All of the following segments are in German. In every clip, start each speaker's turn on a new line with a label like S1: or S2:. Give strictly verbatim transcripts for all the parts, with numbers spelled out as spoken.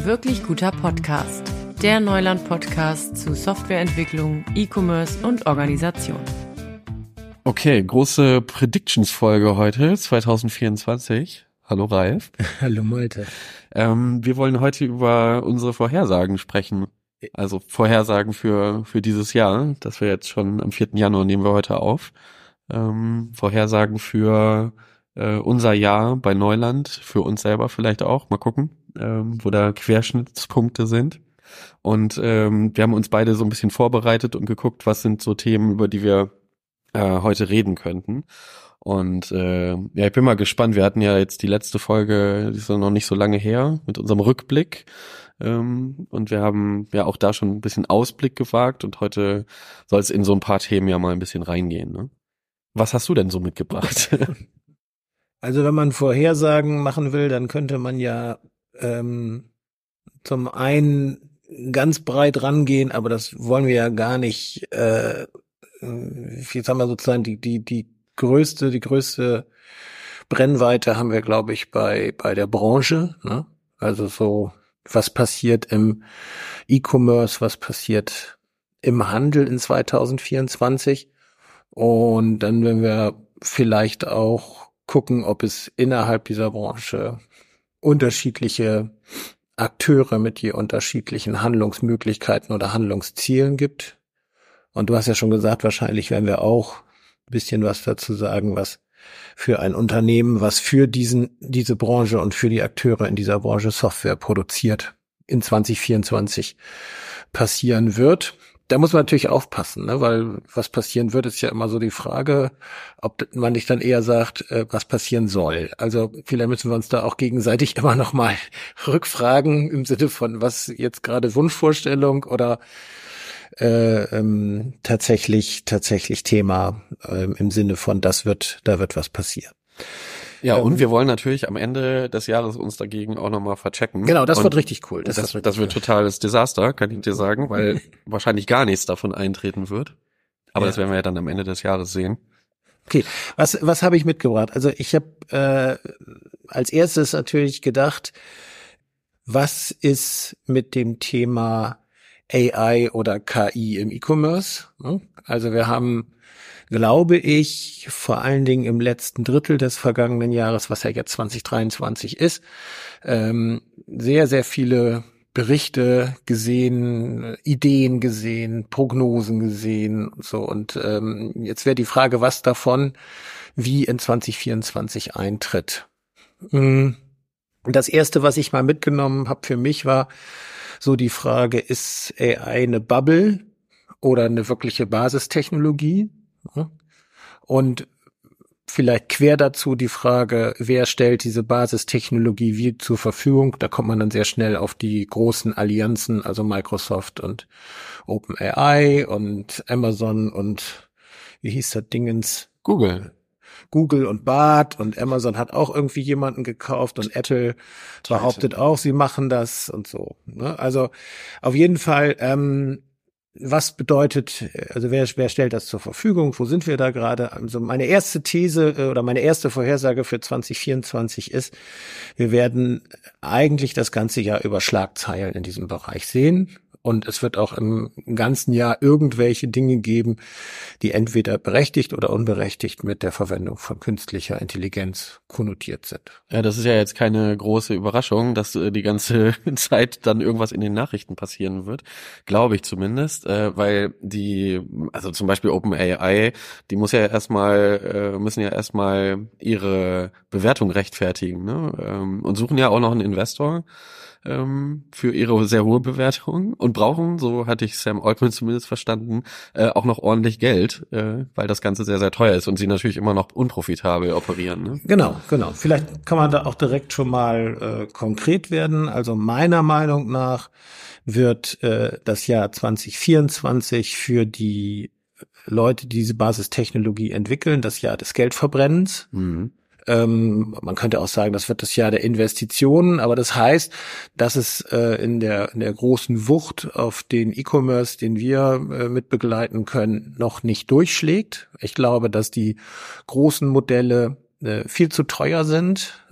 S1: Wirklich guter Podcast. Der Neuland-Podcast zu Softwareentwicklung, E-Commerce und Organisation.
S2: Okay, große Predictions-Folge heute, zwanzig vierundzwanzig. Hallo Ralf.
S3: Hallo Malte.
S2: Ähm, wir wollen heute über unsere Vorhersagen sprechen. Also Vorhersagen für für dieses Jahr. Das wir jetzt schon am vierten Januar nehmen wir heute auf. Ähm, Vorhersagen für äh, unser Jahr bei Neuland, für uns selber vielleicht auch. Mal gucken, ähm, wo da Querschnittspunkte sind. Und ähm, wir haben uns beide so ein bisschen vorbereitet und geguckt, was sind so Themen, über die wir äh, heute reden könnten. Und äh, ja, ich bin mal gespannt. Wir hatten ja jetzt die letzte Folge, die ist noch nicht so lange her, mit unserem Rückblick. Ähm, und wir haben ja auch da schon ein bisschen Ausblick gewagt. Und heute soll es in so ein paar Themen ja mal ein bisschen reingehen. Ne? Was hast du denn so mitgebracht?
S3: Also wenn man Vorhersagen machen will, dann könnte man ja ähm, zum einen ganz breit rangehen, aber das wollen wir ja gar nicht. Äh, jetzt haben wir sozusagen die die die größte die größte Brennweite haben wir, glaube ich, bei bei der Branche. Ne? Also so, was passiert im E-Commerce, was passiert im Handel in zwanzig vierundzwanzig. Und dann werden wir vielleicht auch gucken, ob es innerhalb dieser Branche unterschiedliche Akteure mit je unterschiedlichen Handlungsmöglichkeiten oder Handlungszielen gibt. Und du hast ja schon gesagt, wahrscheinlich werden wir auch ein bisschen was dazu sagen, was für ein Unternehmen, was für diesen diese Branche und für die Akteure in dieser Branche Software produziert, in zwanzig vierundzwanzig passieren wird. Da muss man natürlich aufpassen, ne? Weil was passieren wird, ist ja immer so die Frage, ob man nicht dann eher sagt, äh, was passieren soll. Also vielleicht müssen wir uns da auch gegenseitig immer noch mal rückfragen im Sinne von, was jetzt gerade Wunschvorstellung oder äh, ähm, tatsächlich tatsächlich Thema äh, im Sinne von, das wird, da wird was passieren.
S2: Ja, und wir wollen natürlich am Ende des Jahres uns dagegen auch nochmal verchecken.
S3: Genau, das
S2: und
S3: wird richtig cool.
S2: Das,
S3: Das,
S2: das,
S3: wird,
S2: das wird totales Desaster, kann ich dir sagen, weil wahrscheinlich gar nichts davon eintreten wird. Aber
S3: ja.
S2: Das werden wir ja dann am Ende des Jahres sehen.
S3: Okay, was was habe ich mitgebracht? Also ich habe äh, als erstes natürlich gedacht, was ist mit dem Thema A I oder K I im E-Commerce? Also wir haben, glaube ich, vor allen Dingen im letzten Drittel des vergangenen Jahres, was ja jetzt zwanzig dreiundzwanzig ist, ähm, sehr, sehr viele Berichte gesehen, Ideen gesehen, Prognosen gesehen und so. Und ähm, jetzt wäre die Frage, was davon wie in zwanzig vierundzwanzig eintritt. Das erste, was ich mal mitgenommen habe für mich, war so die Frage, ist A I eine Bubble oder eine wirkliche Basistechnologie? Und vielleicht quer dazu die Frage, wer stellt diese Basistechnologie wie zur Verfügung? Da kommt man dann sehr schnell auf die großen Allianzen, also Microsoft und OpenAI und Amazon und wie hieß das Dingens?
S2: Google.
S3: Google und Bard und Amazon hat auch irgendwie jemanden gekauft und Apple behauptet auch, sie machen das und so. Ne? Also auf jeden Fall, ähm, was bedeutet, also wer, wer stellt das zur Verfügung? Wo sind wir da gerade? Also meine erste These äh, oder meine erste Vorhersage für zwanzig vierundzwanzig ist, wir werden eigentlich das ganze Jahr über Schlagzeilen in diesem Bereich sehen. Und es wird auch im ganzen Jahr irgendwelche Dinge geben, die entweder berechtigt oder unberechtigt mit der Verwendung von künstlicher Intelligenz konnotiert sind.
S2: Ja, das ist ja jetzt keine große Überraschung, dass äh, die ganze Zeit dann irgendwas in den Nachrichten passieren wird, glaube ich zumindest, äh, weil die, also zum Beispiel OpenAI, die muss ja erstmal, äh, müssen ja erstmal ihre Bewertung rechtfertigen, ne? Ähm, und suchen ja auch noch einen Investor ähm, für ihre sehr hohe Bewertung und brauchen, so hatte ich Sam Altman zumindest verstanden, äh, auch noch ordentlich Geld, äh, weil das Ganze sehr, sehr teuer ist und sie natürlich immer noch unprofitabel operieren. Ne?
S3: Genau, genau. Vielleicht kann man da auch direkt schon mal äh, konkret werden. Also meiner Meinung nach wird äh, das Jahr zwanzig vierundzwanzig für die Leute, die diese Basistechnologie entwickeln, das Jahr des Geldverbrennens.
S2: Mhm.
S3: Ähm, man könnte auch sagen, das wird das Jahr der Investitionen, aber das heißt, dass es äh, in der in der großen Wucht auf den E-Commerce, den wir äh, mit begleiten können, noch nicht durchschlägt. Ich glaube, dass die großen Modelle äh, viel zu teuer sind.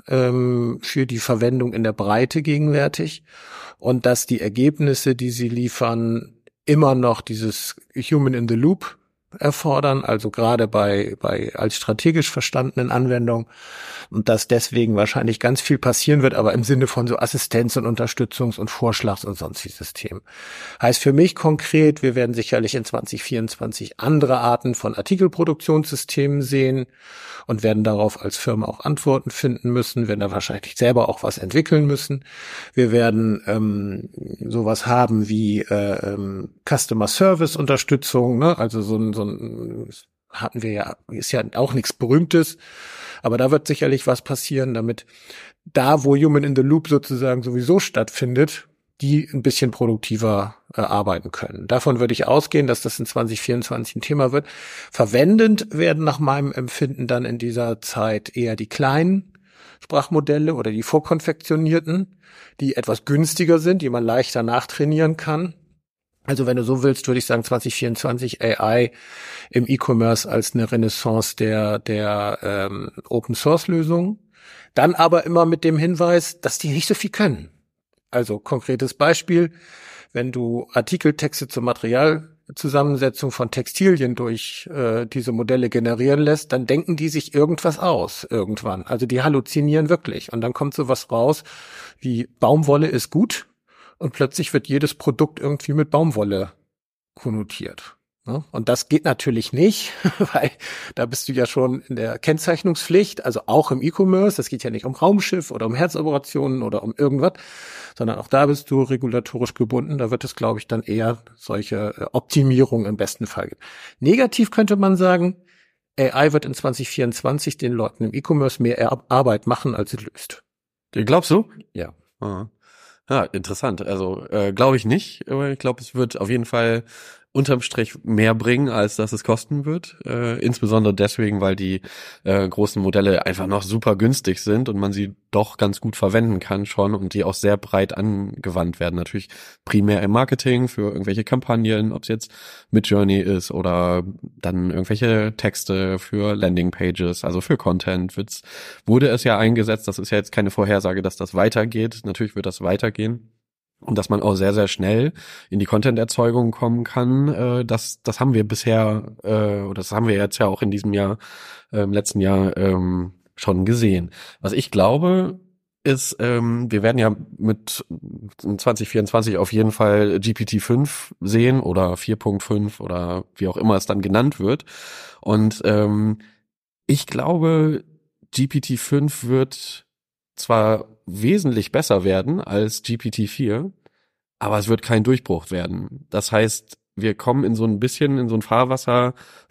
S3: ähm, für die Verwendung in der Breite gegenwärtig und dass die Ergebnisse, die sie liefern, immer noch dieses Human in the Loop erfordern, also gerade bei bei als strategisch verstandenen Anwendungen und dass deswegen wahrscheinlich ganz viel passieren wird, aber im Sinne von so Assistenz- und Unterstützungs- und Vorschlags- und sonstigen Systemen. Heißt für mich konkret, wir werden sicherlich in zwanzig vierundzwanzig andere Arten von Artikelproduktionssystemen sehen und werden darauf als Firma auch Antworten finden müssen, werden da wahrscheinlich selber auch was entwickeln müssen. Wir werden ähm, sowas haben wie äh, ähm, Customer Service Unterstützung, ne? Also so ein, so ein hatten wir ja, ist ja auch nichts Berühmtes, aber da wird sicherlich was passieren, damit da, wo Human in the Loop sozusagen sowieso stattfindet, die ein bisschen produktiver äh, arbeiten können. Davon würde ich ausgehen, dass das in zwanzig vierundzwanzig ein Thema wird. Verwendend werden nach meinem Empfinden dann in dieser Zeit eher die kleinen Sprachmodelle oder die vorkonfektionierten, die etwas günstiger sind, die man leichter nachtrainieren kann. Also wenn du so willst, würde ich sagen zwanzig vierundzwanzig A I im E-Commerce als eine Renaissance der der ähm, Open-Source-Lösungen. Dann aber immer mit dem Hinweis, dass die nicht so viel können. Also konkretes Beispiel, wenn du Artikeltexte zur Materialzusammensetzung von Textilien durch äh, diese Modelle generieren lässt, dann denken die sich irgendwas aus irgendwann. Also die halluzinieren wirklich. Und dann kommt sowas raus wie Baumwolle ist gut und plötzlich wird jedes Produkt irgendwie mit Baumwolle konnotiert. Und das geht natürlich nicht, weil da bist du ja schon in der Kennzeichnungspflicht, also auch im E-Commerce. Das geht ja nicht um Raumschiff oder um Herzoperationen oder um irgendwas, sondern auch da bist du regulatorisch gebunden. Da wird es, glaube ich, dann eher solche Optimierungen im besten Fall geben. Negativ könnte man sagen, A I wird in zwanzig vierundzwanzig den Leuten im E-Commerce mehr Arbeit machen, als sie löst.
S2: Glaubst du?
S3: Ja.
S2: Ah. Ja, interessant. Also äh, glaube ich nicht, aber ich glaube, es wird auf jeden Fall unterm Strich mehr bringen, als dass es kosten wird. Äh, insbesondere deswegen, weil die äh, großen Modelle einfach noch super günstig sind und man sie doch ganz gut verwenden kann schon und die auch sehr breit angewandt werden. Natürlich primär im Marketing für irgendwelche Kampagnen, ob es jetzt Midjourney ist oder dann irgendwelche Texte für Landingpages, also für Content wird's, wurde es ja eingesetzt. Das ist ja jetzt keine Vorhersage, dass das weitergeht. Natürlich wird das weitergehen. Und dass man auch sehr, sehr schnell in die Content-Erzeugung kommen kann, äh, das das haben wir bisher, äh, oder das haben wir jetzt ja auch in diesem Jahr, äh, im letzten Jahr ähm, schon gesehen. Was ich glaube, ist, ähm, wir werden ja mit zwanzig vierundzwanzig auf jeden Fall G P T fünf sehen oder vier Punkt fünf oder wie auch immer es dann genannt wird. Und ähm, ich glaube, G P T fünf wird zwar wesentlich besser werden als G P T vier, aber es wird kein Durchbruch werden. Das heißt, wir kommen in so ein bisschen in so ein Fahrwasser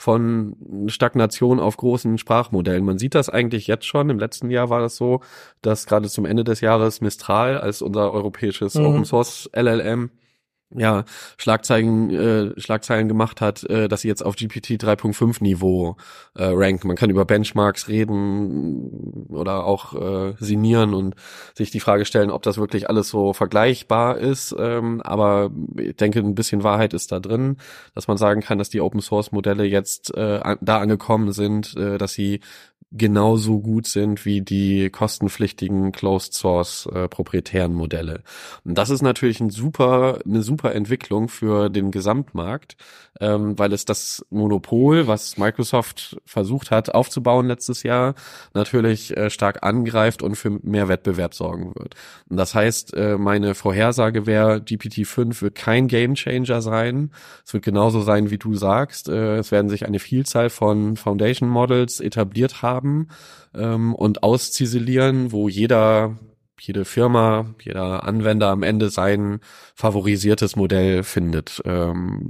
S2: von Stagnation auf großen Sprachmodellen. Man sieht das eigentlich jetzt schon. Im letzten Jahr war das so, dass gerade zum Ende des Jahres Mistral als unser europäisches mhm. Open Source L L M ja Schlagzeilen äh, Schlagzeilen gemacht hat, äh, dass sie jetzt auf G P T drei Punkt fünf Niveau äh, ranken. Man kann über Benchmarks reden oder auch äh, sinnieren und sich die Frage stellen, ob das wirklich alles so vergleichbar ist. Ähm, aber ich denke, ein bisschen Wahrheit ist da drin, dass man sagen kann, dass die Open Source Modelle jetzt äh, an, da angekommen sind, äh, dass sie genauso gut sind wie die kostenpflichtigen Closed Source äh, proprietären Modelle. Und das ist natürlich ein super, eine super Entwicklung für den Gesamtmarkt, ähm, weil es das Monopol, was Microsoft versucht hat aufzubauen letztes Jahr, natürlich äh, stark angreift und für mehr Wettbewerb sorgen wird. Und das heißt, äh, meine Vorhersage wäre, G P T fünf wird kein Gamechanger sein. Es wird genauso sein, wie du sagst. Äh, es werden sich eine Vielzahl von Foundation Models etabliert haben ähm, und ausziselieren, wo jeder, jede Firma, jeder Anwender am Ende sein favorisiertes Modell findet. Ähm,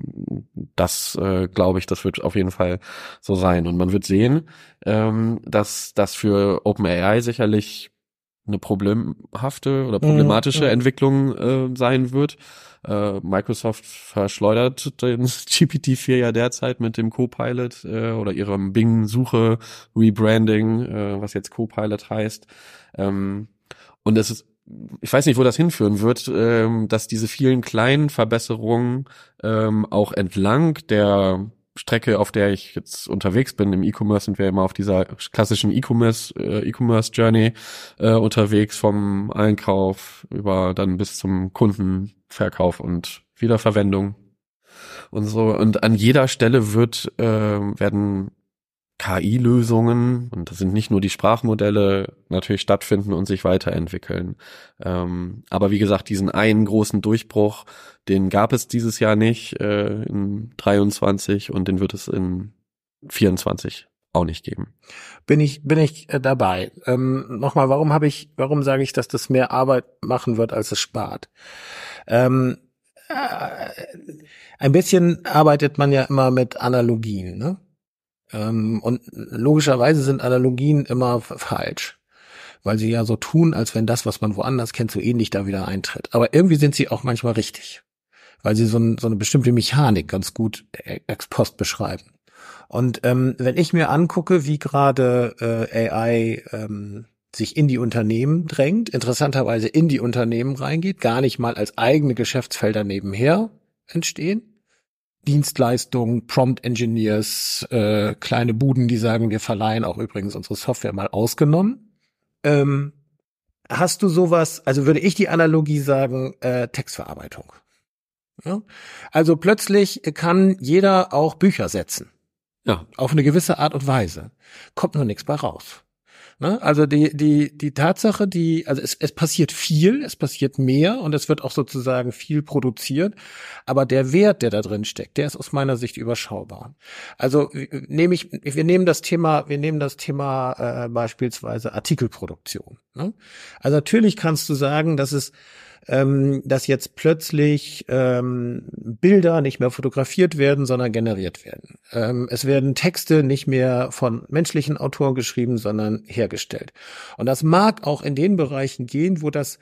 S2: das äh, glaube ich, das wird auf jeden Fall so sein. Und man wird sehen, ähm, dass das für OpenAI sicherlich eine problemhafte oder problematische mhm. Entwicklung äh, sein wird. Äh, Microsoft verschleudert den G P T vier ja derzeit mit dem Copilot äh, oder ihrem Bing-Suche Rebranding, äh, was jetzt Copilot heißt. Ähm, und es ist, ich weiß nicht, wo das hinführen wird, ähm, dass diese vielen kleinen Verbesserungen ähm, auch entlang der Strecke, auf der ich jetzt unterwegs bin, im E-Commerce sind wir immer auf dieser klassischen E-Commerce äh, E-Commerce Journey äh, unterwegs, vom Einkauf über dann bis zum Kundenverkauf und Wiederverwendung und so. Und an jeder Stelle wird äh, werden K I-Lösungen, und das sind nicht nur die Sprachmodelle, natürlich stattfinden und sich weiterentwickeln. Ähm, aber wie gesagt, diesen einen großen Durchbruch, den gab es dieses Jahr nicht äh, in dreiundzwanzig und den wird es in vierundzwanzig auch nicht geben.
S3: Bin ich bin ich äh, dabei. Ähm, nochmal, warum habe ich, warum sage ich, dass das mehr Arbeit machen wird, als es spart? Ähm, äh, ein bisschen arbeitet man ja immer mit Analogien, ne? Ähm, und logischerweise sind Analogien immer f- falsch, weil sie ja so tun, als wenn das, was man woanders kennt, so ähnlich da wieder eintritt. Aber irgendwie sind sie auch manchmal richtig, weil sie so, ein, so eine bestimmte Mechanik ganz gut e- ex post beschreiben. Und ähm, wenn ich mir angucke, wie gerade äh, A I ähm, sich in die Unternehmen drängt, interessanterweise in die Unternehmen reingeht, gar nicht mal als eigene Geschäftsfelder nebenher entstehen, Dienstleistungen, Prompt Engineers, äh, kleine Buden, die sagen, wir verleihen auch übrigens unsere Software mal ausgenommen. Ähm, hast du sowas, also würde ich die Analogie sagen, äh, Textverarbeitung. Ja? Also plötzlich kann jeder auch Bücher setzen.
S2: Ja.
S3: Auf eine gewisse Art und Weise. Kommt nur nichts bei raus. Ne? Also die die die Tatsache, die also es es passiert viel, es passiert mehr und es wird auch sozusagen viel produziert, aber der Wert, der da drin steckt, der ist aus meiner Sicht überschaubar. Also nehme ich wir nehmen das Thema wir nehmen das Thema äh, beispielsweise Artikelproduktion. Ne? Also natürlich kannst du sagen, dass es ähm, dass jetzt plötzlich ähm, Bilder nicht mehr fotografiert werden, sondern generiert werden. Ähm, es werden Texte nicht mehr von menschlichen Autoren geschrieben, sondern hergestellt. Und das mag auch in den Bereichen gehen, wo das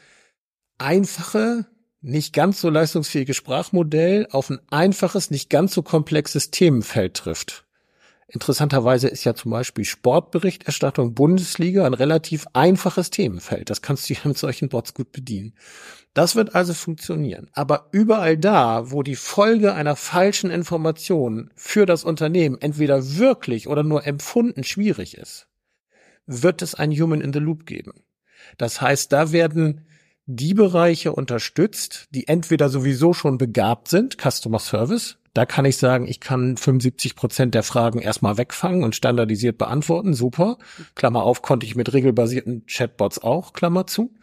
S3: einfache, nicht ganz so leistungsfähige Sprachmodell auf ein einfaches, nicht ganz so komplexes Themenfeld trifft. Interessanterweise ist ja zum Beispiel Sportberichterstattung Bundesliga ein relativ einfaches Themenfeld. Das kannst du ja mit solchen Bots gut bedienen. Das wird also funktionieren. Aber überall da, wo die Folge einer falschen Information für das Unternehmen entweder wirklich oder nur empfunden schwierig ist, wird es ein Human in the Loop geben. Das heißt, da werden die Bereiche unterstützt, die entweder sowieso schon begabt sind, Customer Service. Da kann ich sagen, ich kann fünfundsiebzig Prozent der Fragen erstmal wegfangen und standardisiert beantworten. Super. Klammer auf, konnte ich mit regelbasierten Chatbots auch, Klammer zu.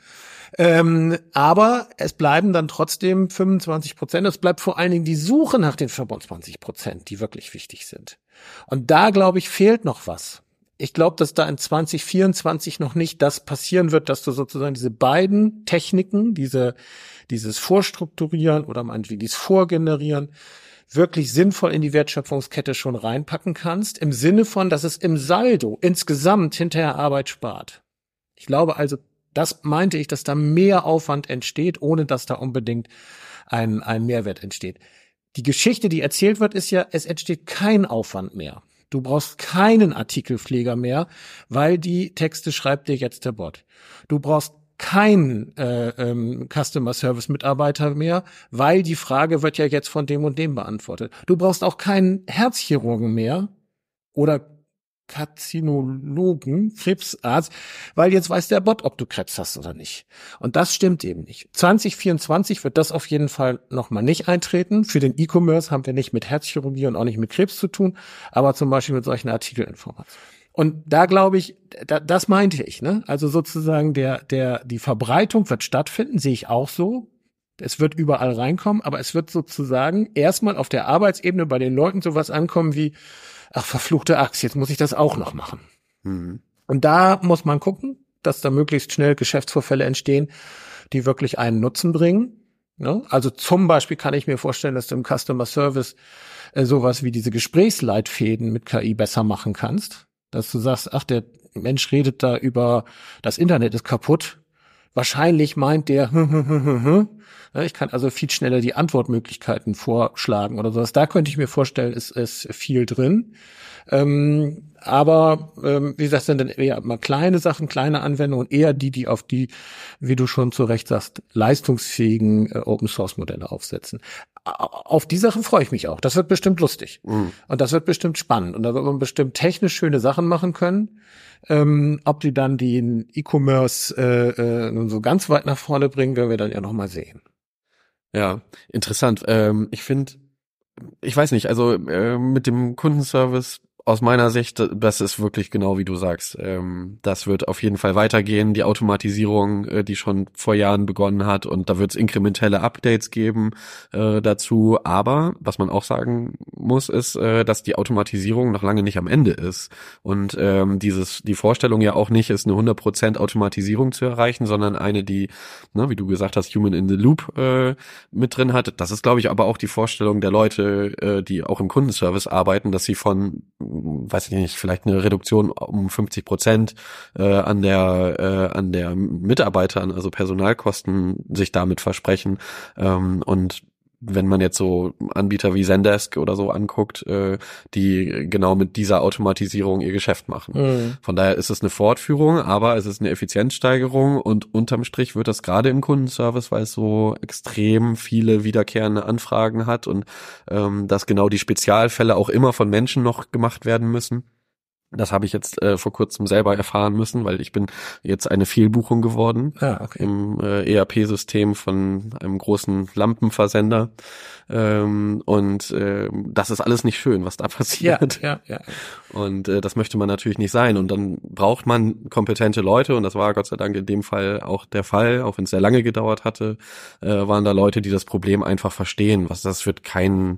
S3: Ähm, aber es bleiben dann trotzdem fünfundzwanzig Prozent. Es bleibt vor allen Dingen die Suche nach den fünfundzwanzig Prozent, die wirklich wichtig sind. Und da, glaube ich, fehlt noch was. Ich glaube, dass da in zwanzig vierundzwanzig noch nicht das passieren wird, dass du sozusagen diese beiden Techniken, diese, dieses Vorstrukturieren oder meinetwegen dieses Vorgenerieren, wirklich sinnvoll in die Wertschöpfungskette schon reinpacken kannst, im Sinne von, dass es im Saldo insgesamt hinterher Arbeit spart. Ich glaube also, das meinte ich, dass da mehr Aufwand entsteht, ohne dass da unbedingt ein, ein Mehrwert entsteht. Die Geschichte, die erzählt wird, ist ja, es entsteht kein Aufwand mehr. Du brauchst keinen Artikelpfleger mehr, weil die Texte schreibt dir jetzt der Bot. Du brauchst keinen äh, ähm, Customer Service Mitarbeiter mehr, weil die Frage wird ja jetzt von dem und dem beantwortet. Du brauchst auch keinen Herzchirurgen mehr oder Karzinologen, Krebsarzt, weil jetzt weiß der Bot, ob du Krebs hast oder nicht. Und das stimmt eben nicht. zwanzig vierundzwanzig wird das auf jeden Fall nochmal nicht eintreten. Für den E-Commerce haben wir nicht mit Herzchirurgie und auch nicht mit Krebs zu tun, aber zum Beispiel mit solchen Artikelinformationen. Und da glaube ich, da, das meinte ich, ne? Also sozusagen der, der, die Verbreitung wird stattfinden, sehe ich auch so. Es wird überall reinkommen, aber es wird sozusagen erstmal auf der Arbeitsebene bei den Leuten sowas ankommen wie, ach, verfluchte Axt, jetzt muss ich das auch noch machen. Mhm. Und da muss man gucken, dass da möglichst schnell Geschäftsvorfälle entstehen, die wirklich einen Nutzen bringen. Ne? Also zum Beispiel kann ich mir vorstellen, dass du im Customer Service äh, sowas wie diese Gesprächsleitfäden mit K I besser machen kannst. Dass du sagst, ach, der Mensch redet da über, das Internet ist kaputt. Wahrscheinlich meint der, ich kann also viel schneller die Antwortmöglichkeiten vorschlagen oder sowas. Da könnte ich mir vorstellen, ist, ist viel drin. Ähm, aber ähm, wie gesagt, sind dann eher mal kleine Sachen, kleine Anwendungen, eher die, die auf die, wie du schon zu Recht sagst, leistungsfähigen äh, Open-Source-Modelle aufsetzen. Auf die Sachen freue ich mich auch. Das wird bestimmt lustig. Mhm. Und das wird bestimmt spannend. Und da wird man bestimmt technisch schöne Sachen machen können. Ähm, ob die dann den E-Commerce äh, äh, nun so ganz weit nach vorne bringen, werden wir dann ja noch mal sehen.
S2: Ja, interessant. Ähm, ich finde, ich weiß nicht, also äh, mit dem Kundenservice aus meiner Sicht, das ist wirklich genau wie du sagst. Ähm, das wird auf jeden Fall weitergehen, die Automatisierung, äh, die schon vor Jahren begonnen hat, und da wird es inkrementelle Updates geben äh, dazu. Aber was man auch sagen muss, ist, äh, dass die Automatisierung noch lange nicht am Ende ist. Und ähm, dieses die Vorstellung ja auch nicht ist, eine hundert Prozent Automatisierung zu erreichen, sondern eine, die, ne, wie du gesagt hast, Human in the Loop äh, mit drin hat. Das ist, glaube ich, aber auch die Vorstellung der Leute, äh, die auch im Kundenservice arbeiten, dass sie von, weiß ich nicht, vielleicht eine Reduktion um fünfzig Prozent äh, an der äh, an der Mitarbeitern, also Personalkosten, sich damit versprechen. Ähm, und wenn man jetzt so Anbieter wie Zendesk oder so anguckt, äh, die genau mit dieser Automatisierung ihr Geschäft machen. Mhm. Von daher ist es eine Fortführung, aber es ist eine Effizienzsteigerung, und unterm Strich wird das gerade im Kundenservice, weil es so extrem viele wiederkehrende Anfragen hat und ähm, dass genau die Spezialfälle auch immer von Menschen noch gemacht werden müssen. Das habe ich jetzt äh, vor kurzem selber erfahren müssen, weil ich bin jetzt eine Fehlbuchung geworden ah, okay. im äh, E R P-System von einem großen Lampenversender. Ähm, und äh, das ist alles nicht schön, was da passiert.
S3: Ja, ja, ja.
S2: Und äh, das möchte man natürlich nicht sein. Und dann braucht man kompetente Leute, und das war Gott sei Dank in dem Fall auch der Fall, auch wenn es sehr lange gedauert hatte, äh, waren da Leute, die das Problem einfach verstehen. Was das wird kein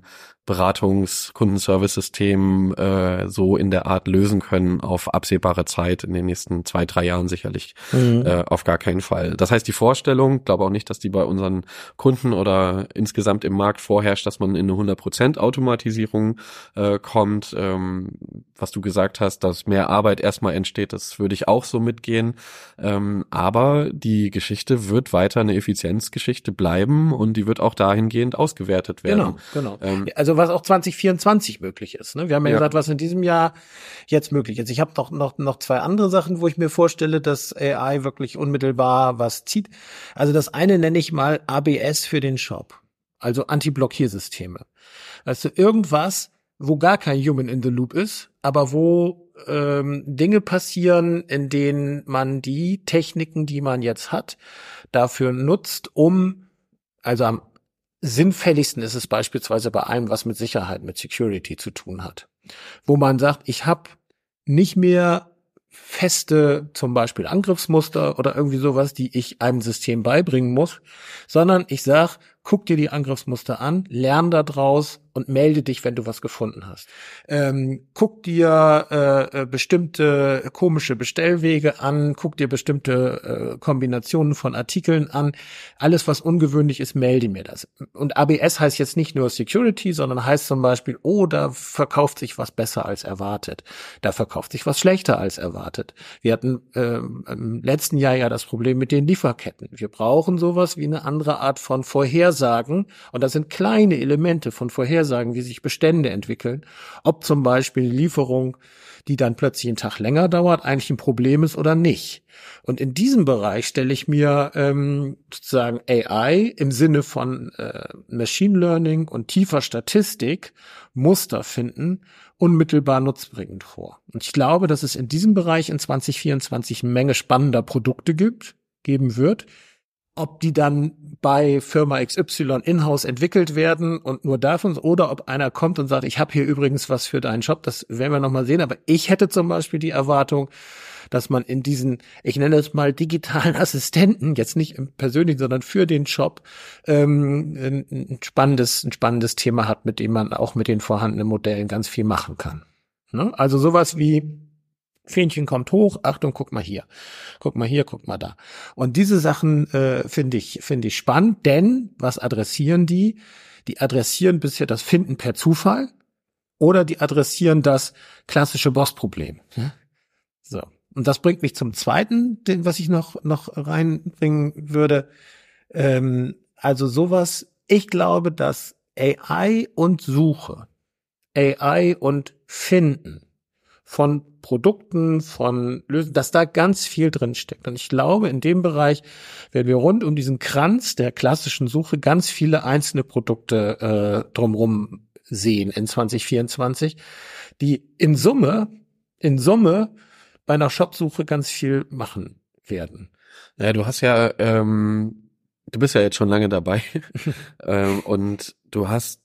S2: Beratungs-Kundenservice-System äh, so in der Art lösen können auf absehbare Zeit, in den nächsten zwei, drei Jahren sicherlich mhm. äh, auf gar keinen Fall. Das heißt, die Vorstellung, glaube auch nicht, dass die bei unseren Kunden oder insgesamt im Markt vorherrscht, dass man in eine hundert Prozent Automatisierung äh, kommt. Ähm, was du gesagt hast, dass mehr Arbeit erstmal entsteht, das würde ich auch so mitgehen. Ähm, aber die Geschichte wird weiter eine Effizienzgeschichte bleiben, und die wird auch dahingehend ausgewertet werden.
S3: Genau, genau. Ähm, also was auch zwanzig vierundzwanzig möglich ist. Ne? Wir haben ja, ja gesagt, was in diesem Jahr jetzt möglich ist. Ich habe noch, noch, noch zwei andere Sachen, wo ich mir vorstelle, dass A I wirklich unmittelbar was zieht. Also das eine nenne ich mal A B S für den Shop. Also Anti-Blockiersysteme. Also irgendwas, wo gar kein Human in the Loop ist, aber wo ähm, Dinge passieren, in denen man die Techniken, die man jetzt hat, dafür nutzt, um, also am sinnfälligsten ist es beispielsweise bei allem, was mit Sicherheit, mit Security zu tun hat. Wo man sagt, ich habe nicht mehr feste, zum Beispiel Angriffsmuster oder irgendwie sowas, die ich einem System beibringen muss, sondern ich sag, guck dir die Angriffsmuster an, lern da draus und melde dich, wenn du was gefunden hast. Ähm, guck dir äh, bestimmte komische Bestellwege an, guck dir bestimmte äh, Kombinationen von Artikeln an. Alles, was ungewöhnlich ist, melde mir das. Und A B S heißt jetzt nicht nur Security, sondern heißt zum Beispiel, oh, da verkauft sich was besser als erwartet. Da verkauft sich was schlechter als erwartet. Wir hatten äh, im letzten Jahr ja das Problem mit den Lieferketten. Wir brauchen sowas wie eine andere Art von Vorhersagen. Und das sind kleine Elemente von Vorhersagen, wie sich Bestände entwickeln, ob zum Beispiel eine Lieferung, die dann plötzlich einen Tag länger dauert, eigentlich ein Problem ist oder nicht. Und in diesem Bereich stelle ich mir ähm, sozusagen A I im Sinne von äh, Machine Learning und tiefer Statistik, Muster finden, unmittelbar nutzbringend vor. Und ich glaube, dass es in diesem Bereich in zwanzig vierundzwanzig eine Menge spannender Produkte gibt, geben wird. Ob die dann bei Firma X Y in-house entwickelt werden und nur davon, oder ob einer kommt und sagt, ich habe hier übrigens was für deinen Shop, das werden wir noch mal sehen. Aber ich hätte zum Beispiel die Erwartung, dass man in diesen, ich nenne es mal digitalen Assistenten, jetzt nicht im persönlichen, sondern für den Shop, ähm, ein spannendes, ein spannendes Thema hat, mit dem man auch mit den vorhandenen Modellen ganz viel machen kann. Ne? Also sowas wie Fähnchen kommt hoch, Achtung, guck mal hier, guck mal hier, guck mal da. Und diese Sachen äh, finde ich finde ich spannend, denn was adressieren die? Die adressieren bisher das Finden per Zufall oder die adressieren das klassische Boss-Problem. Ja? So, und das bringt mich zum zweiten, den was ich noch noch reinbringen würde. Ähm, also sowas. Ich glaube, dass A I und Suche, A I und Finden von Produkten, von Lösungen, dass da ganz viel drin steckt. Und ich glaube, in dem Bereich werden wir rund um diesen Kranz der klassischen Suche ganz viele einzelne Produkte äh, drumherum sehen in zwanzig vierundzwanzig, die in Summe, in Summe bei einer Shopsuche ganz viel machen werden.
S2: Ja, du hast ja, ähm, du bist ja jetzt schon lange dabei ähm, und du hast,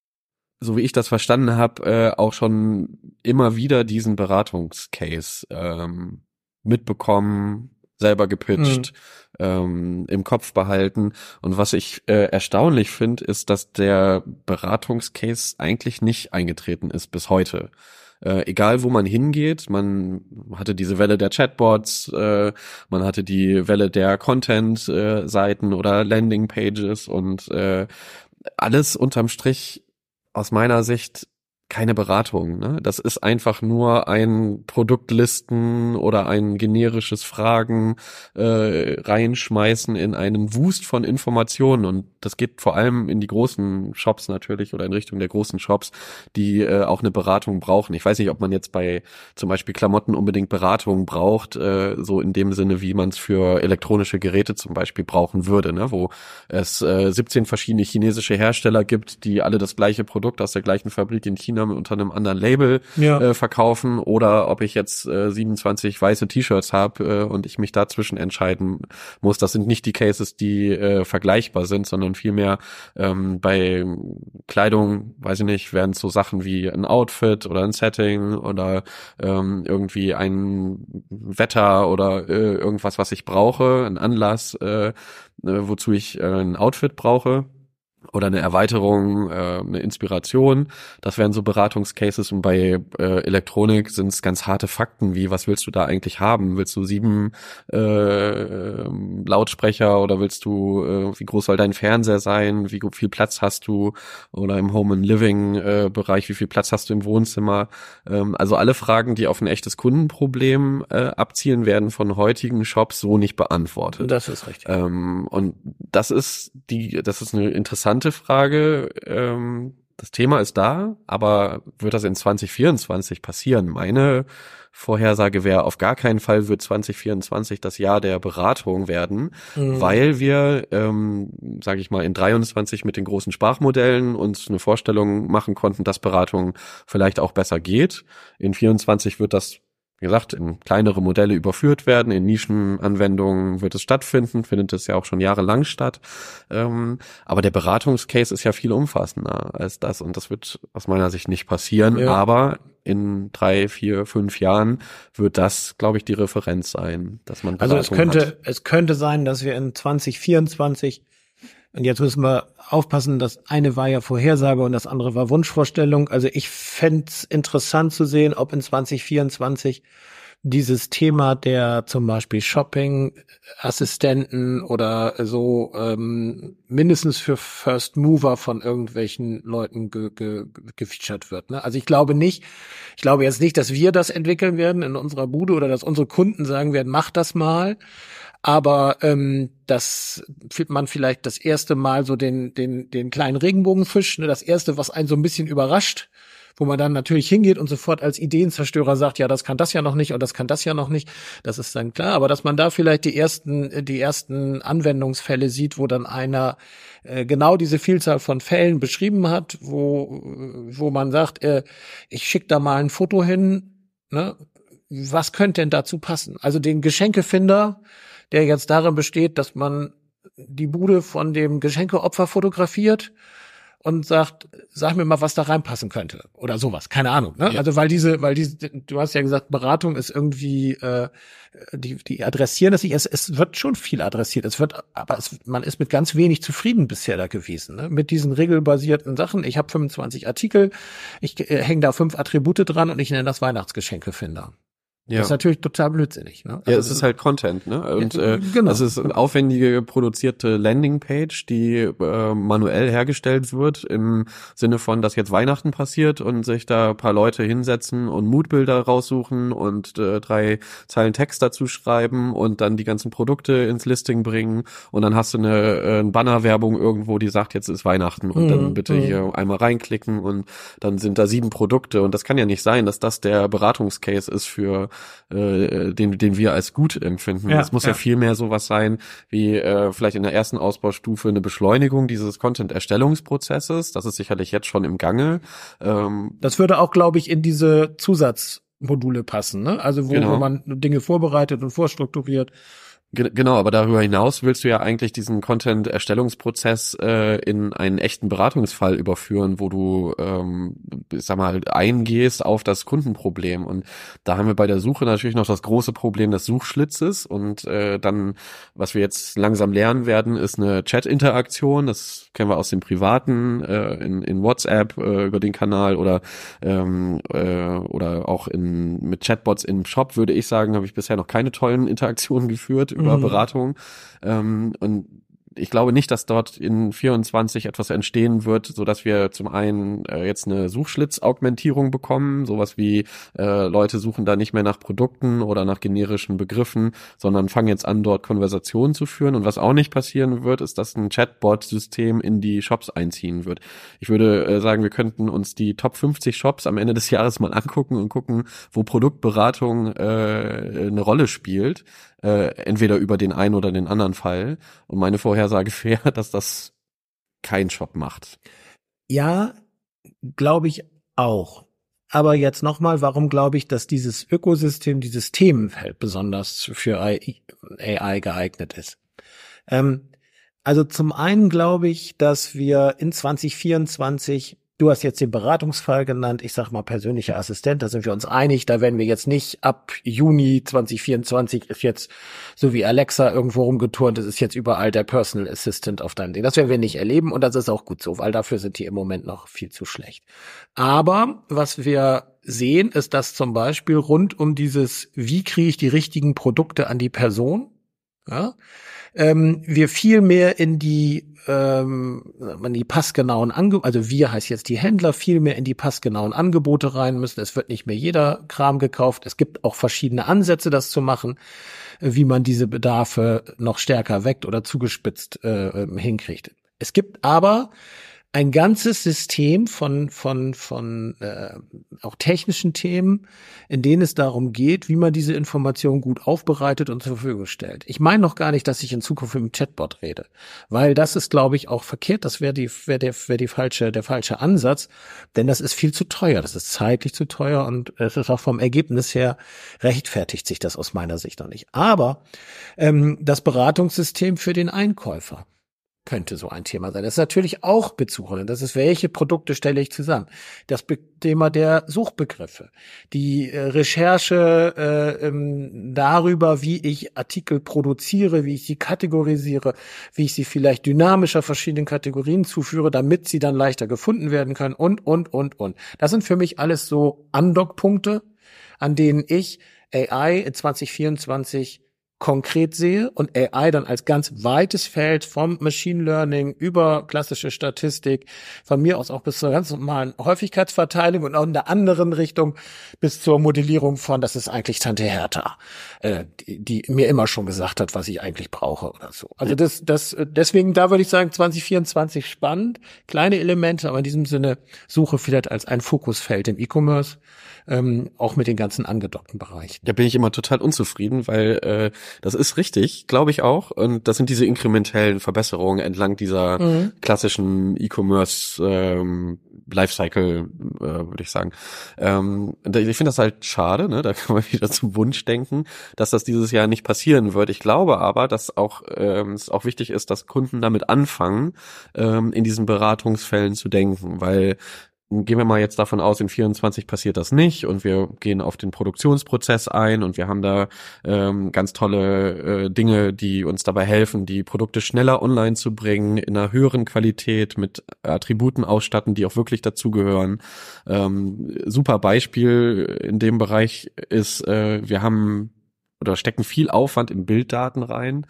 S2: so wie ich das verstanden habe, äh, auch schon immer wieder diesen Beratungscase ähm, mitbekommen, selber gepitcht, mhm. ähm, im Kopf behalten. Und was ich äh, erstaunlich finde, ist, dass der Beratungscase eigentlich nicht eingetreten ist bis heute. Äh, egal wo man hingeht, man hatte diese Welle der Chatbots, äh, man hatte die Welle der Content-Seiten äh, oder Landing-Pages und äh, alles unterm Strich aus meiner Sicht keine Beratung, ne? Das ist einfach nur ein Produktlisten oder ein generisches Fragen äh, reinschmeißen in einen Wust von Informationen, und das geht vor allem in die großen Shops natürlich oder in Richtung der großen Shops, die äh, auch eine Beratung brauchen. Ich weiß nicht, ob man jetzt bei zum Beispiel Klamotten unbedingt Beratung braucht, äh, so in dem Sinne, wie man es für elektronische Geräte zum Beispiel brauchen würde, ne? Wo es äh, siebzehn verschiedene chinesische Hersteller gibt, die alle das gleiche Produkt aus der gleichen Fabrik in China unter einem anderen Label ja. äh, verkaufen, oder ob ich jetzt äh, siebenundzwanzig weiße T-Shirts habe äh, und ich mich dazwischen entscheiden muss. Das sind nicht die Cases, die äh, vergleichbar sind, sondern vielmehr ähm, bei Kleidung, weiß ich nicht, wären es so Sachen wie ein Outfit oder ein Setting oder ähm, irgendwie ein Wetter oder äh, irgendwas, was ich brauche, ein Anlass, äh, äh, wozu ich äh, ein Outfit brauche. Oder eine Erweiterung, äh, eine Inspiration. Das wären so Beratungscases, und bei äh, Elektronik sind es ganz harte Fakten, wie, was willst du da eigentlich haben? Willst du sieben äh, Lautsprecher oder willst du, äh, wie groß soll dein Fernseher sein? Wie viel Platz hast du? Oder im Home and Living äh, Bereich, wie viel Platz hast du im Wohnzimmer? Ähm, also alle Fragen, die auf ein echtes Kundenproblem äh, abzielen, werden von heutigen Shops so nicht beantwortet.
S3: Das ist richtig.
S2: Ähm, und das ist die, das ist eine interessante Frage. Ähm, das Thema ist da, aber wird das in zwanzig vierundzwanzig passieren? Meine Vorhersage wäre, auf gar keinen Fall wird zwanzig vierundzwanzig das Jahr der Beratung werden, mhm. weil wir, ähm, sage ich mal, in dreiundzwanzig mit den großen Sprachmodellen uns eine Vorstellung machen konnten, dass Beratung vielleicht auch besser geht. In vierundzwanzig wird das, wie gesagt, in kleinere Modelle überführt werden, in Nischenanwendungen wird es stattfinden, findet es ja auch schon jahrelang statt. Ähm, aber der Beratungscase ist ja viel umfassender als das, und das wird aus meiner Sicht nicht passieren. Ja. Aber in drei, vier, fünf Jahren wird das, glaube ich, die Referenz sein, dass man Beratung
S3: Also es könnte,
S2: hat.
S3: es könnte sein, dass wir in zwanzig vierundzwanzig, und jetzt müssen wir aufpassen, das eine war ja Vorhersage und das andere war Wunschvorstellung. Also ich fände es interessant zu sehen, ob in zwanzig vierundzwanzig dieses Thema der zum Beispiel Shopping-Assistenten oder so ähm, mindestens für First Mover von irgendwelchen Leuten ge- ge- gefeatured wird. Ne? Also ich glaube nicht, ich glaube jetzt nicht, dass wir das entwickeln werden in unserer Bude oder dass unsere Kunden sagen werden, mach das mal. Aber ähm, dass man vielleicht das erste Mal so den den den kleinen Regenbogenfisch, ne, das erste, was einen so ein bisschen überrascht, wo man dann natürlich hingeht und sofort als Ideenzerstörer sagt, ja, das kann das ja noch nicht und das kann das ja noch nicht, das ist dann klar. Aber dass man da vielleicht die ersten die ersten Anwendungsfälle sieht, wo dann einer äh, genau diese Vielzahl von Fällen beschrieben hat, wo wo man sagt, äh, ich schicke da mal ein Foto hin, ne? Was könnte denn dazu passen? Also den Geschenkefinder, der jetzt darin besteht, dass man die Bude von dem Geschenkeopfer fotografiert und sagt, sag mir mal, was da reinpassen könnte oder sowas, keine Ahnung, ne? Ja. Also weil diese, weil diese, du hast ja gesagt, Beratung ist irgendwie, äh, die die adressieren das nicht. Es, es wird schon viel adressiert, es wird, aber es, man ist mit ganz wenig zufrieden bisher da gewesen, ne? Mit diesen regelbasierten Sachen. Ich habe fünfundzwanzig Artikel, ich äh, hänge da fünf Attribute dran und ich nenne das Weihnachtsgeschenkefinder. Ja. Das ist natürlich total blödsinnig. Ne? Also
S2: ja, es ist halt Content, ne? Und
S3: ja,
S2: äh,
S3: genau.
S2: das ist eine aufwendige produzierte Landingpage, die äh, manuell hergestellt wird im Sinne von, dass jetzt Weihnachten passiert und sich da ein paar Leute hinsetzen und Moodbilder raussuchen und äh, drei Zeilen Text dazu schreiben und dann die ganzen Produkte ins Listing bringen und dann hast du eine, äh, eine Bannerwerbung irgendwo, die sagt, jetzt ist Weihnachten und mhm. dann bitte mhm. hier einmal reinklicken und dann sind da sieben Produkte und das kann ja nicht sein, dass das der Beratungscase ist für äh, den den wir als gut empfinden. Es ja, muss ja. ja viel mehr sowas sein, wie äh, vielleicht in der ersten Ausbaustufe eine Beschleunigung dieses Content-Erstellungsprozesses. Das ist sicherlich jetzt schon im Gange. Ähm,
S3: das würde auch, glaube ich, in diese Zusatzmodule passen, ne? Also wo, genau. wo man Dinge vorbereitet und vorstrukturiert.
S2: Genau, aber darüber hinaus willst du ja eigentlich diesen Content-Erstellungsprozess äh, in einen echten Beratungsfall überführen, wo du, ähm, ich sag mal, eingehst auf das Kundenproblem. Und da haben wir bei der Suche natürlich noch das große Problem des Suchschlitzes. Und äh, dann, was wir jetzt langsam lernen werden, ist eine Chat-Interaktion. Das kennen wir aus dem Privaten, äh, in, in WhatsApp äh, über den Kanal oder ähm, äh, oder auch in mit Chatbots im Shop, würde ich sagen, habe ich bisher noch keine tollen Interaktionen geführt über mhm. Beratung. Ähm, und ich glaube nicht, dass dort in vierundzwanzig etwas entstehen wird, so dass wir zum einen äh, jetzt eine Suchschlitz-Augmentierung bekommen, sowas wie äh, Leute suchen da nicht mehr nach Produkten oder nach generischen Begriffen, sondern fangen jetzt an, dort Konversationen zu führen. Und was auch nicht passieren wird, ist, dass ein Chatbot-System in die Shops einziehen wird. Ich würde äh, sagen, wir könnten uns die Top fünfzig Shops am Ende des Jahres mal angucken und gucken, wo Produktberatung äh, eine Rolle spielt. Äh, entweder über den einen oder den anderen Fall. Und meine Vorhersage wäre, dass das kein Shop macht.
S3: Ja, glaube ich auch. Aber jetzt nochmal, warum glaube ich, dass dieses Ökosystem, dieses Themenfeld besonders für A I geeignet ist? Ähm, also zum einen glaube ich, dass wir in zwanzig vierundzwanzig, du hast jetzt den Beratungsfall genannt, ich sag mal persönlicher Assistent, da sind wir uns einig, da werden wir jetzt nicht ab Juni zwanzig vierundzwanzig ist jetzt so wie Alexa irgendwo rumgeturnt, es ist jetzt überall der Personal Assistant auf deinem Ding. Das werden wir nicht erleben und das ist auch gut so, weil dafür sind die im Moment noch viel zu schlecht. Aber was wir sehen, ist, dass zum Beispiel rund um dieses, wie kriege ich die richtigen Produkte an die Person, ja, ähm, wir viel mehr in die ähm, in die passgenauen Angebote, also wir heißt jetzt die Händler, viel mehr in die passgenauen Angebote rein müssen. Es wird nicht mehr jeder Kram gekauft. Es gibt auch verschiedene Ansätze, das zu machen, wie man diese Bedarfe noch stärker weckt oder zugespitzt äh, hinkriegt. Es gibt aber ein ganzes System von von von äh, auch technischen Themen, in denen es darum geht, wie man diese Informationen gut aufbereitet und zur Verfügung stellt. Ich meine noch gar nicht, dass ich in Zukunft mit dem Chatbot rede, weil das ist, glaube ich, auch verkehrt. Das wäre die wäre der wäre die falsche der falsche Ansatz, denn das ist viel zu teuer. Das ist zeitlich zu teuer und es ist auch vom Ergebnis her rechtfertigt sich das aus meiner Sicht noch nicht. Aber ähm, das Beratungssystem für den Einkäufer könnte so ein Thema sein. Das ist natürlich auch Bezug. Das ist, welche Produkte stelle ich zusammen? Das Be- Thema der Suchbegriffe, die äh, Recherche äh, ähm, darüber, wie ich Artikel produziere, wie ich sie kategorisiere, wie ich sie vielleicht dynamischer verschiedenen Kategorien zuführe, damit sie dann leichter gefunden werden können und, und, und, und. Das sind für mich alles so Andockpunkte, an denen ich A I in zwanzig vierundzwanzig konkret sehe und A I dann als ganz weites Feld vom Machine Learning über klassische Statistik, von mir aus auch bis zur ganz normalen Häufigkeitsverteilung und auch in der anderen Richtung bis zur Modellierung von, das ist eigentlich Tante Hertha, äh, die, die mir immer schon gesagt hat, was ich eigentlich brauche oder so. Also das, das, deswegen, da würde ich sagen, zwanzig vierundzwanzig spannend, kleine Elemente, aber in diesem Sinne Suche vielleicht als ein Fokusfeld im E-Commerce, ähm, auch mit den ganzen angedockten Bereichen.
S2: Da bin ich immer total unzufrieden, weil äh, das ist richtig, glaube ich auch. Und das sind diese inkrementellen Verbesserungen entlang dieser mhm. klassischen E-Commerce ähm, Lifecycle, äh, würde ich sagen. Ähm, ich finde das halt schade, ne? Da kann man wieder zum Wunsch denken, dass das dieses Jahr nicht passieren wird. Ich glaube aber, dass auch ähm, es auch wichtig ist, dass Kunden damit anfangen, ähm, in diesen Beratungsfällen zu denken, weil gehen wir mal jetzt davon aus, in vierundzwanzig passiert das nicht und wir gehen auf den Produktionsprozess ein und wir haben da ähm, ganz tolle äh, Dinge, die uns dabei helfen, die Produkte schneller online zu bringen, in einer höheren Qualität, mit Attributen ausstatten, die auch wirklich dazugehören. Ähm, super Beispiel in dem Bereich ist, äh, wir haben oder stecken viel Aufwand in Bilddaten rein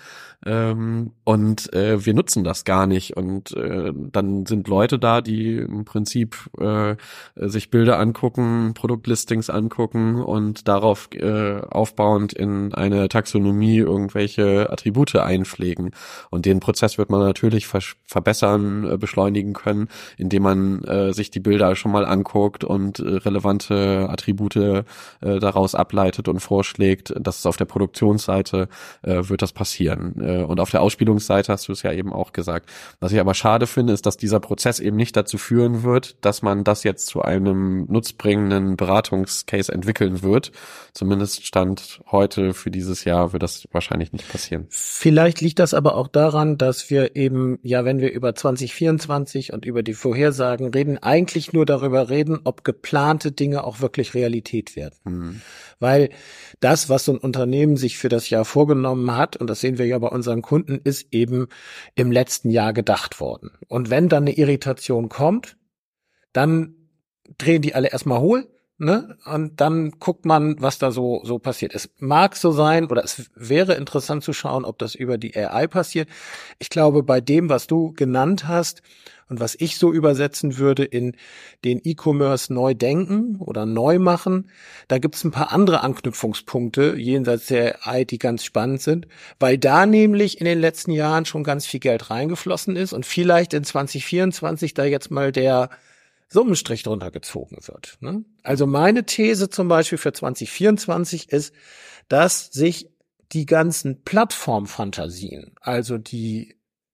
S2: ähm, und äh, wir nutzen das gar nicht und äh, dann sind Leute da, die im Prinzip äh, sich Bilder angucken, Produktlistings angucken und darauf äh, aufbauend in eine Taxonomie irgendwelche Attribute einpflegen und den Prozess wird man natürlich ver- verbessern, äh, beschleunigen können, indem man äh, sich die Bilder schon mal anguckt und äh, relevante Attribute äh, daraus ableitet und vorschlägt. Das ist auf der Produktionsseite äh, wird das passieren. Äh, und auf der Ausspielungsseite hast du es ja eben auch gesagt. Was ich aber schade finde, ist, dass dieser Prozess eben nicht dazu führen wird, dass man das jetzt zu einem nutzbringenden Beratungscase entwickeln wird. Zumindest Stand heute für dieses Jahr wird das wahrscheinlich nicht passieren.
S3: Vielleicht liegt das aber auch daran, dass wir eben, ja, wenn wir über zwanzig vierundzwanzig und über die Vorhersagen reden, eigentlich nur darüber reden, ob geplante Dinge auch wirklich Realität werden. Hm. Weil das, was so ein Unternehmen sich für das Jahr vorgenommen hat, und das sehen wir ja bei unseren Kunden, ist eben im letzten Jahr gedacht worden. Und wenn dann eine Irritation kommt, dann drehen die alle erstmal hohl, ne? Und dann guckt man, was da so so passiert. Es mag so sein, oder es wäre interessant zu schauen, ob das über die A I passiert. Ich glaube, bei dem, was du genannt hast, und was ich so übersetzen würde in den E-Commerce neu denken oder neu machen, da gibt's ein paar andere Anknüpfungspunkte jenseits der A I, die ganz spannend sind, weil da nämlich in den letzten Jahren schon ganz viel Geld reingeflossen ist und vielleicht in zwanzig vierundzwanzig da jetzt mal der Summenstrich drunter gezogen wird. Ne? Also meine These zum Beispiel für zwanzig vierundzwanzig ist, dass sich die ganzen Plattformfantasien, also die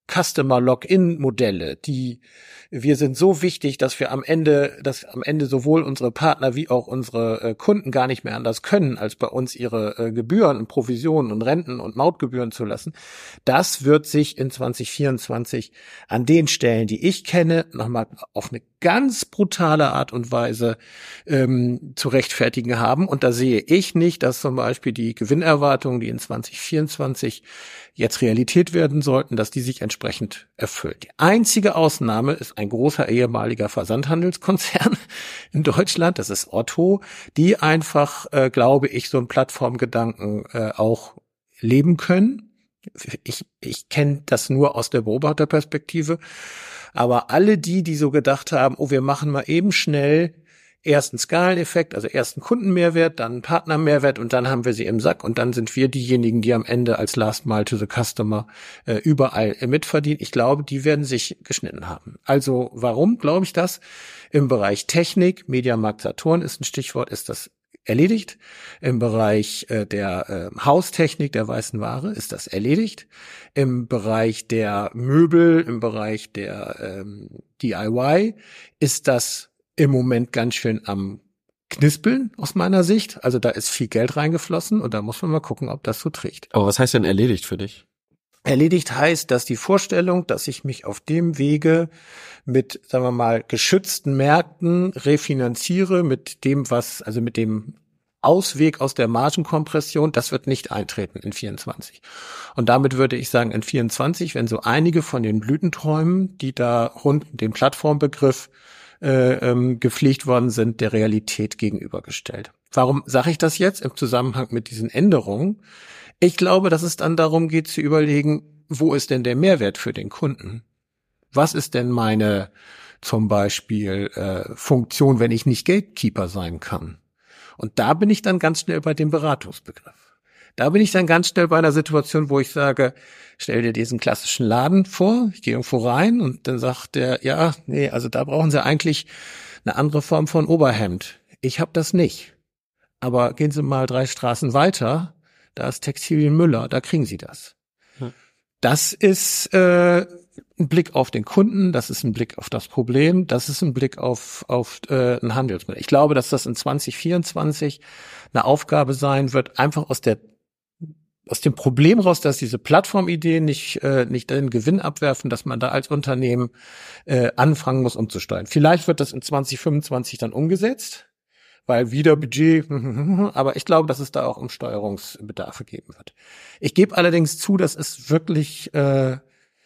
S3: Customer-Login-Modelle, die wir sind so wichtig, dass wir am Ende, dass am Ende sowohl unsere Partner wie auch unsere äh, Kunden gar nicht mehr anders können, als bei uns ihre äh, Gebühren und Provisionen und Renten und Mautgebühren zu lassen. Das wird sich in zwanzig vierundzwanzig an den Stellen, die ich kenne, nochmal auf eine ganz brutale Art und Weise ähm, zu rechtfertigen haben. Und da sehe ich nicht, dass zum Beispiel die Gewinnerwartungen, die in zwanzig vierundzwanzig jetzt Realität werden sollten, dass die sich entsprechend erfüllen. Die einzige Ausnahme ist ein großer ehemaliger Versandhandelskonzern in Deutschland, das ist Otto, die einfach, äh, glaube ich, so einen Plattformgedanken äh, auch leben können. Ich, ich kenne das nur aus der Beobachterperspektive, aber alle die, die so gedacht haben, oh, wir machen mal eben schnell ersten Skaleneffekt, also ersten Kundenmehrwert, dann Partnermehrwert und dann haben wir sie im Sack und dann sind wir diejenigen, die am Ende als Last Mile to the Customer äh, überall äh, mitverdienen. Ich glaube, die werden sich geschnitten haben. Also warum glaube ich das? Im Bereich Technik, Mediamarkt Saturn ist ein Stichwort, ist das erledigt. Im Bereich äh, der äh, Haustechnik, der weißen Ware, ist das erledigt. Im Bereich der Möbel, im Bereich der ähm, D I Y ist das im Moment ganz schön am Knispeln aus meiner Sicht. Also da ist viel Geld reingeflossen und da muss man mal gucken, ob das so trägt.
S2: Aber was heißt denn erledigt für dich?
S3: Erledigt heißt, dass die Vorstellung, dass ich mich auf dem Wege mit, sagen wir mal, geschützten Märkten refinanziere, mit dem, was, also mit dem Ausweg aus der Margenkompression, das wird nicht eintreten in vierundzwanzig. Und damit würde ich sagen, in vierundzwanzig, wenn so einige von den Blütenträumen, die da rund um den Plattformbegriff Äh, ähm, gepflegt worden sind, der Realität gegenübergestellt. Warum sage ich das jetzt im Zusammenhang mit diesen Änderungen? Ich glaube, dass es dann darum geht zu überlegen, wo ist denn der Mehrwert für den Kunden? Was ist denn meine zum Beispiel äh, Funktion, wenn ich nicht Gatekeeper sein kann? Und da bin ich dann ganz schnell bei dem Beratungsbegriff. Da bin ich dann ganz schnell bei einer Situation, wo ich sage, stell dir diesen klassischen Laden vor, ich gehe irgendwo rein und dann sagt der, ja, nee, also da brauchen Sie eigentlich eine andere Form von Oberhemd. Ich habe das nicht. Aber gehen Sie mal drei Straßen weiter, da ist Textilien Müller, da kriegen Sie das. Hm. Das ist äh, ein Blick auf den Kunden, das ist ein Blick auf das Problem, das ist ein Blick auf auf äh, ein Handelsmodell. Ich glaube, dass das in zwanzig vierundzwanzig eine Aufgabe sein wird, einfach aus der aus dem Problem raus, dass diese Plattformideen nicht äh, nicht den Gewinn abwerfen, dass man da als Unternehmen äh, anfangen muss umzusteuern. Vielleicht wird das in zwanzig fünfundzwanzig dann umgesetzt, weil wieder Budget, aber ich glaube, dass es da auch Umsteuerungsbedarfe geben wird. Ich gebe allerdings zu, das ist wirklich äh,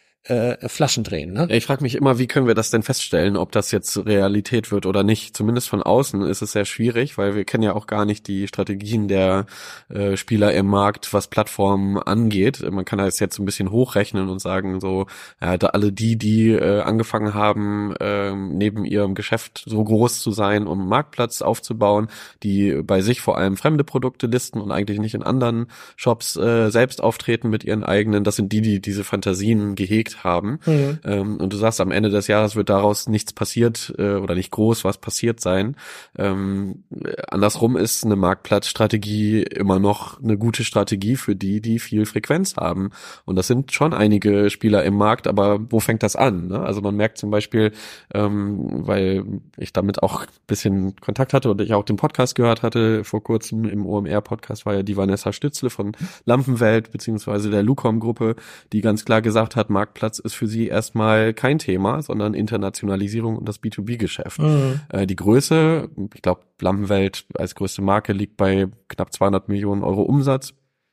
S3: Äh, Flaschen drehen, ne?
S2: Ich frage mich immer, wie können wir das denn feststellen, ob das jetzt Realität wird oder nicht. Zumindest von außen ist es sehr schwierig, weil wir kennen ja auch gar nicht die Strategien der äh, Spieler im Markt, was Plattformen angeht. Man kann das jetzt ein bisschen hochrechnen und sagen, so, ja, da alle die, die äh, angefangen haben, äh, neben ihrem Geschäft so groß zu sein, um einen Marktplatz aufzubauen, die bei sich vor allem fremde Produkte listen und eigentlich nicht in anderen Shops äh, selbst auftreten mit ihren eigenen, das sind die, die diese Fantasien gehegt haben. Mhm. Ähm, und du sagst, am Ende des Jahres wird daraus nichts passiert äh, oder nicht groß was passiert sein. Ähm, andersrum ist eine Marktplatzstrategie immer noch eine gute Strategie für die, die viel Frequenz haben. Und das sind schon einige Spieler im Markt, aber wo fängt das an? Ne? Also man merkt zum Beispiel, ähm, weil ich damit auch ein bisschen Kontakt hatte und ich auch den Podcast gehört hatte vor kurzem, im O M R-Podcast war ja die Vanessa Stützle von Lampenwelt beziehungsweise der Lucom-Gruppe, die ganz klar gesagt hat, Marktplatz ist für sie erstmal kein Thema, sondern Internationalisierung und das B zwei B-Geschäft. Mhm. Äh, die Größe, ich glaube, Lampenwelt als größte Marke liegt bei knapp zweihundert Millionen Euro Umsatz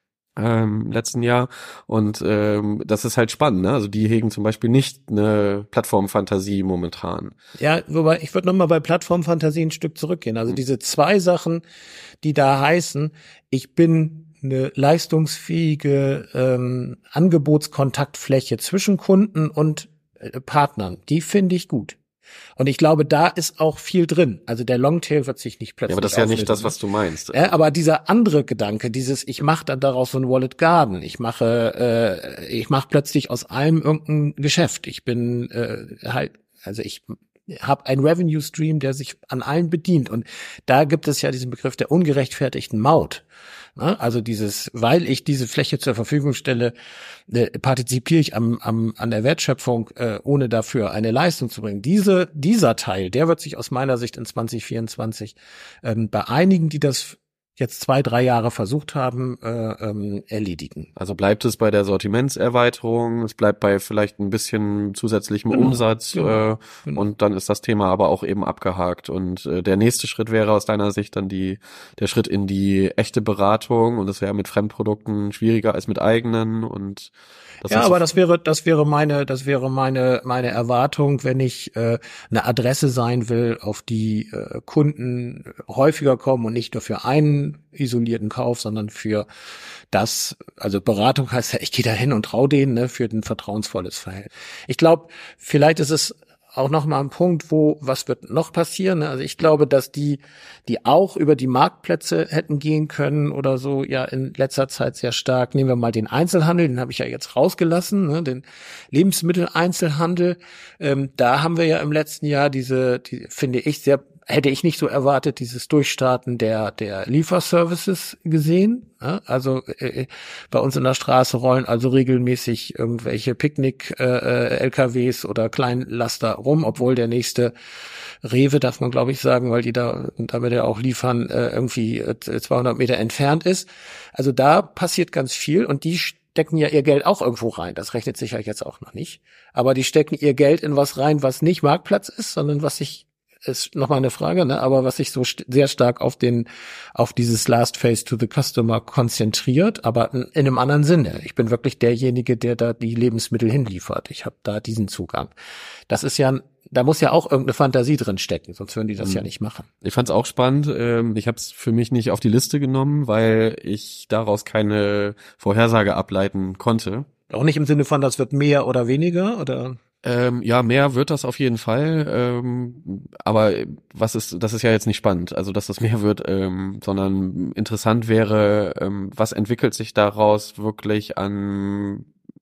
S2: ähm, letzten Jahr und ähm, das ist halt spannend, ne? Also die hegen zum Beispiel nicht eine Plattformfantasie momentan.
S3: Ja, wobei ich würde nochmal bei Plattformfantasie ein Stück zurückgehen. Also mhm. diese zwei Sachen, die da heißen, ich bin eine leistungsfähige ähm, Angebotskontaktfläche zwischen Kunden und äh, Partnern, die finde ich gut. Und ich glaube, da ist auch viel drin. Also der Longtail wird sich nicht plötzlich
S2: Ja, aber das ist ja nicht das, was du meinst.
S3: Ja, aber dieser andere Gedanke, dieses, ich mache dann daraus so ein Wallet Garden, ich mache, äh, ich mache plötzlich aus allem irgendein Geschäft. Ich bin äh, halt, also ich habe einen Revenue Stream, der sich an allen bedient. Und da gibt es ja diesen Begriff der ungerechtfertigten Maut. Also dieses, weil ich diese Fläche zur Verfügung stelle, äh, partizipiere ich am, am, an der Wertschöpfung, äh, ohne dafür eine Leistung zu bringen. Diese, dieser Teil, der wird sich aus meiner Sicht in zwanzig vierundzwanzig ähm, bei einigen, die das jetzt zwei, drei Jahre versucht haben, äh, ähm, erledigen.
S2: Also bleibt es bei der Sortimentserweiterung, es bleibt bei vielleicht ein bisschen zusätzlichem genau, Umsatz genau, äh, genau. Und dann ist das Thema aber auch eben abgehakt. Und äh, der nächste Schritt wäre aus deiner Sicht dann die der Schritt in die echte Beratung und das wäre mit Fremdprodukten schwieriger als mit eigenen und das
S3: ja, aber das wäre, das wäre meine, das wäre meine, meine Erwartung, wenn ich äh, eine Adresse sein will, auf die äh, Kunden häufiger kommen und nicht nur für einen isolierten Kauf, sondern für das, also Beratung heißt ja, ich gehe da hin und trau denen, ne, für ein vertrauensvolles Verhältnis. Ich glaube, vielleicht ist es auch noch mal ein Punkt, wo, was wird noch passieren? Also ich glaube, dass die, die auch über die Marktplätze hätten gehen können oder so, ja in letzter Zeit sehr stark. Nehmen wir mal den Einzelhandel, den habe ich ja jetzt rausgelassen, ne, den Lebensmitteleinzelhandel. Ähm, da haben wir ja im letzten Jahr diese, die finde ich sehr, hätte ich nicht so erwartet, dieses Durchstarten der der Lieferservices gesehen. Ja, also äh, bei uns in der Straße rollen also regelmäßig irgendwelche Picknick-L K Ws äh, oder Kleinlaster rum, obwohl der nächste Rewe, darf man glaube ich sagen, weil die da damit ja auch liefern, äh, irgendwie äh, zweihundert Meter entfernt ist. Also da passiert ganz viel und die stecken ja ihr Geld auch irgendwo rein. Das rechnet sich ja jetzt auch noch nicht. Aber die stecken ihr Geld in was rein, was nicht Marktplatz ist, sondern was sich ist nochmal eine Frage, ne? Aber was sich so st- sehr stark auf den, auf dieses Last Phase to the Customer konzentriert, aber in, in einem anderen Sinne. Ich bin wirklich derjenige, der da die Lebensmittel hinliefert. Ich habe da diesen Zugang. Das ist ja, da muss ja auch irgendeine Fantasie drin stecken, sonst würden die das mhm. ja nicht machen.
S2: Ich fand's auch spannend. Ich habe es für mich nicht auf die Liste genommen, weil ich daraus keine Vorhersage ableiten konnte.
S3: Auch nicht im Sinne von, das wird mehr oder weniger, oder?
S2: Ähm, ja, mehr wird das auf jeden Fall, ähm, aber was ist, das ist ja jetzt nicht spannend, also dass das mehr wird, ähm, sondern interessant wäre, ähm, was entwickelt sich daraus wirklich an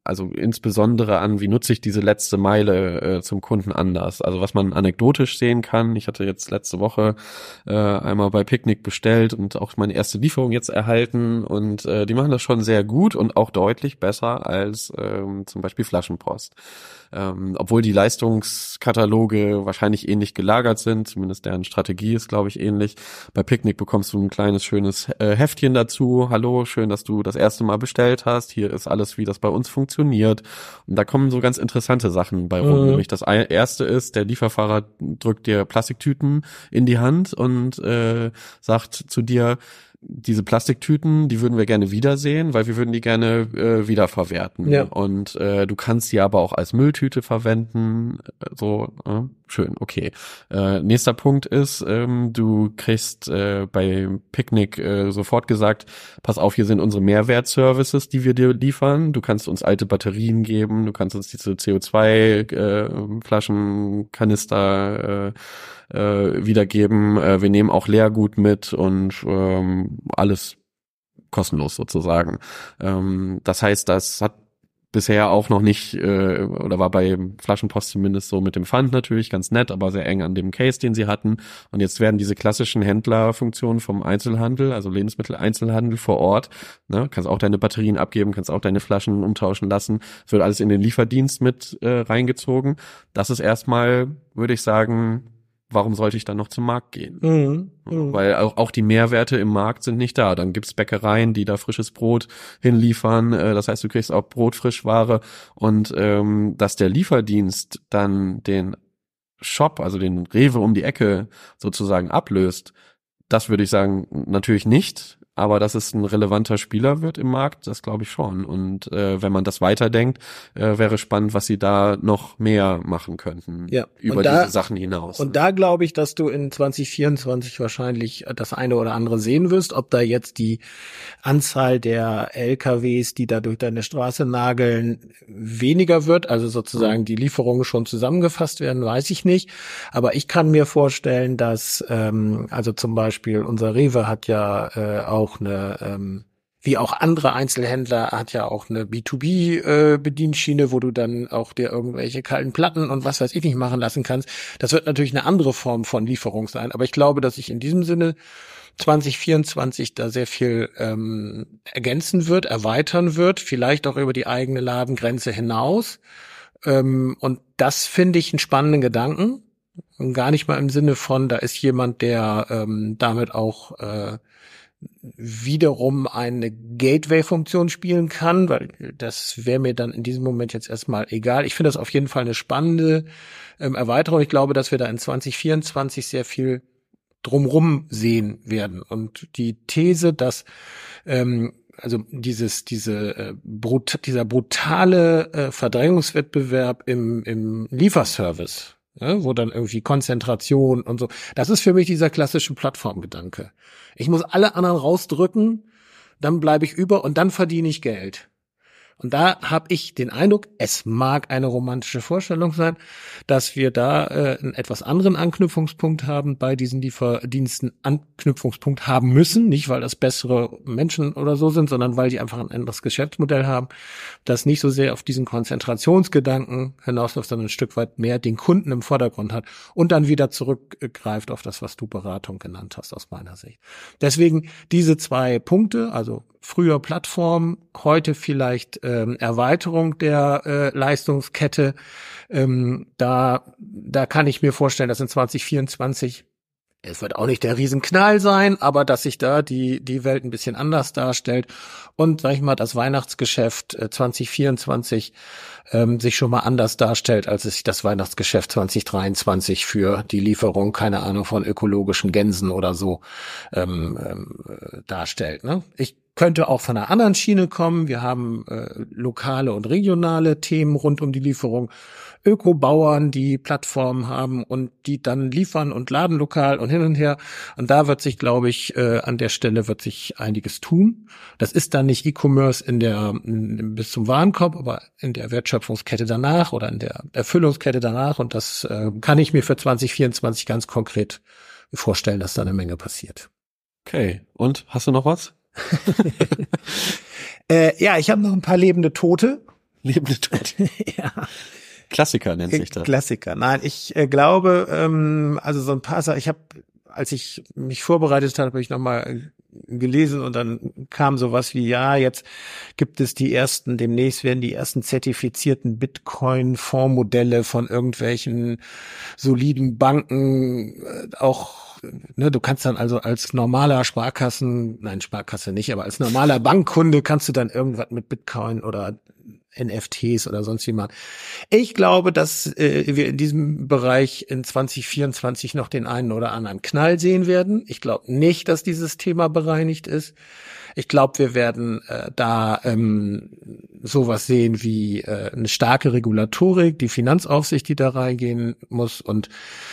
S2: also insbesondere an, wie nutze ich diese letzte Meile äh, zum Kunden anders. Also was man anekdotisch sehen kann, ich hatte jetzt letzte Woche äh, einmal bei Picnic bestellt und auch meine erste Lieferung jetzt erhalten und äh, die machen das schon sehr gut und auch deutlich besser als ähm, zum Beispiel Flaschenpost. Ähm, obwohl die Leistungskataloge wahrscheinlich ähnlich gelagert sind, zumindest deren Strategie ist, glaube ich, ähnlich. Bei Picnic bekommst du ein kleines, schönes äh, Heftchen dazu. Hallo, schön, dass du das erste Mal bestellt hast. Hier ist alles, wie das bei uns funktioniert. Und da kommen so ganz interessante Sachen bei rum. Mhm. Nämlich das erste ist, der Lieferfahrer drückt dir Plastiktüten in die Hand und äh, sagt zu dir, diese Plastiktüten, die würden wir gerne wiedersehen, weil wir würden die gerne äh, wiederverwerten. Ja. Und äh, du kannst sie aber auch als Mülltüte verwenden. So, äh, schön, okay. Äh, nächster Punkt ist, ähm, du kriegst äh, bei Picnic äh, sofort gesagt, pass auf, hier sind unsere Mehrwertservices, die wir dir liefern. Du kannst uns alte Batterien geben, du kannst uns diese C O zwei Flaschen, Kanister äh, äh, wiedergeben. Äh, wir nehmen auch Leergut mit und ähm, alles kostenlos sozusagen. Ähm, das heißt, das hat bisher auch noch nicht, äh, oder war bei Flaschenpost zumindest so mit dem Pfand natürlich ganz nett, aber sehr eng an dem Case, den sie hatten. Und jetzt werden diese klassischen Händlerfunktionen vom Einzelhandel, also Lebensmitteleinzelhandel vor Ort, ne, kannst auch deine Batterien abgeben, kannst auch deine Flaschen umtauschen lassen. Es wird alles in den Lieferdienst mit äh, reingezogen. Das ist erstmal, würde ich sagen, warum sollte ich dann noch zum Markt gehen? Mhm, mh. Weil auch, auch die Mehrwerte im Markt sind nicht da. Dann gibt's Bäckereien, die da frisches Brot hinliefern. Das heißt, du kriegst auch Brotfrischware. Und ähm, dass der Lieferdienst dann den Shop, also den Rewe um die Ecke sozusagen ablöst, das würde ich sagen, natürlich nicht. Aber dass es ein relevanter Spieler wird im Markt, das glaube ich schon. Und äh, wenn man das weiterdenkt, äh, wäre spannend, was sie da noch mehr machen könnten, ja, über da, diese Sachen hinaus.
S3: Und da glaube ich, dass du in zwanzig vierundzwanzig wahrscheinlich das eine oder andere sehen wirst, ob da jetzt die Anzahl der L K Ws, die da durch deine Straße nageln, weniger wird, also sozusagen mhm. die Lieferungen schon zusammengefasst werden, weiß ich nicht. Aber ich kann mir vorstellen, dass ähm, also zum Beispiel unser Rewe hat ja äh, auch auch eine, ähm, wie auch andere Einzelhändler, hat ja auch eine B zwei B äh, Bedienschiene, wo du dann auch dir irgendwelche kalten Platten und was weiß ich nicht machen lassen kannst. Das wird natürlich eine andere Form von Lieferung sein. Aber ich glaube, dass sich in diesem Sinne zwanzig vierundzwanzig da sehr viel ähm, ergänzen wird, erweitern wird, vielleicht auch über die eigene Ladengrenze hinaus. Ähm, und das finde ich einen spannenden Gedanken. Und gar nicht mal im Sinne von, da ist jemand, der ähm, damit auch äh, wiederum eine Gateway-Funktion spielen kann, weil das wäre mir dann in diesem Moment jetzt erstmal egal. Ich finde das auf jeden Fall eine spannende ähm, Erweiterung. Ich glaube, dass wir da in zwanzig vierundzwanzig sehr viel drumrum sehen werden. Und die These, dass ähm, also dieses diese äh, brut, dieser brutale äh, Verdrängungswettbewerb im im Lieferservice, ja, wo dann irgendwie Konzentration und so. Das ist für mich dieser klassische Plattformgedanke. Ich muss alle anderen rausdrücken, dann bleibe ich über und dann verdiene ich Geld. Und da habe ich den Eindruck, es mag eine romantische Vorstellung sein, dass wir da äh, einen etwas anderen Anknüpfungspunkt haben, bei diesen Lieferdiensten Anknüpfungspunkt haben müssen, nicht weil das bessere Menschen oder so sind, sondern weil die einfach ein anderes Geschäftsmodell haben, das nicht so sehr auf diesen Konzentrationsgedanken hinausläuft, sondern ein Stück weit mehr den Kunden im Vordergrund hat und dann wieder zurückgreift auf das, was du Beratung genannt hast, aus meiner Sicht. Deswegen diese zwei Punkte, also früher Plattform, heute vielleicht ähm, Erweiterung der äh, Leistungskette. Ähm, da, da kann ich mir vorstellen, dass in zwanzig vierundzwanzig, es wird auch nicht der Riesenknall sein, aber dass sich da die die Welt ein bisschen anders darstellt und, sag ich mal, das Weihnachtsgeschäft äh, zwanzig vierundzwanzig ähm, sich schon mal anders darstellt, als es sich das Weihnachtsgeschäft zwanzig dreiundzwanzig für die Lieferung, keine Ahnung, von ökologischen Gänsen oder so ähm, ähm, darstellt. Ne? Ich könnte auch von einer anderen Schiene kommen. Wir haben äh, lokale und regionale Themen rund um die Lieferung. Ökobauern, die Plattformen haben und die dann liefern und laden lokal und hin und her. Und da wird sich, glaube ich, äh, an der Stelle wird sich einiges tun. Das ist dann nicht E-Commerce in der in, bis zum Warenkorb, aber in der Wertschöpfungskette danach oder in der Erfüllungskette danach. Und das äh, kann ich mir für zwanzig vierundzwanzig ganz konkret vorstellen, dass da eine Menge passiert.
S2: Okay. Und hast du noch was?
S3: äh, ja, ich habe noch ein paar lebende Tote.
S2: lebende Tote.
S3: Ja.
S2: Klassiker nennt sich das.
S3: Klassiker. Nein, ich äh, glaube, ähm, also so ein paar Sachen, ich habe, als ich mich vorbereitet habe, habe ich nochmal gelesen und dann kam sowas wie, ja, jetzt gibt es die ersten, demnächst werden die ersten zertifizierten Bitcoin-Fondsmodelle von irgendwelchen soliden Banken, äh, auch, ne, du kannst dann also als normaler Sparkassen, nein, Sparkasse nicht, aber als normaler Bankkunde kannst du dann irgendwas mit Bitcoin oder N F Ts oder sonst wie machen. Ich glaube, dass äh, wir in diesem Bereich in zwanzig vierundzwanzig noch den einen oder anderen Knall sehen werden. Ich glaube nicht, dass dieses Thema bereinigt ist. Ich glaube, wir werden äh, da ähm, sowas sehen wie äh, eine starke Regulatorik, die Finanzaufsicht, die da reingehen muss. Und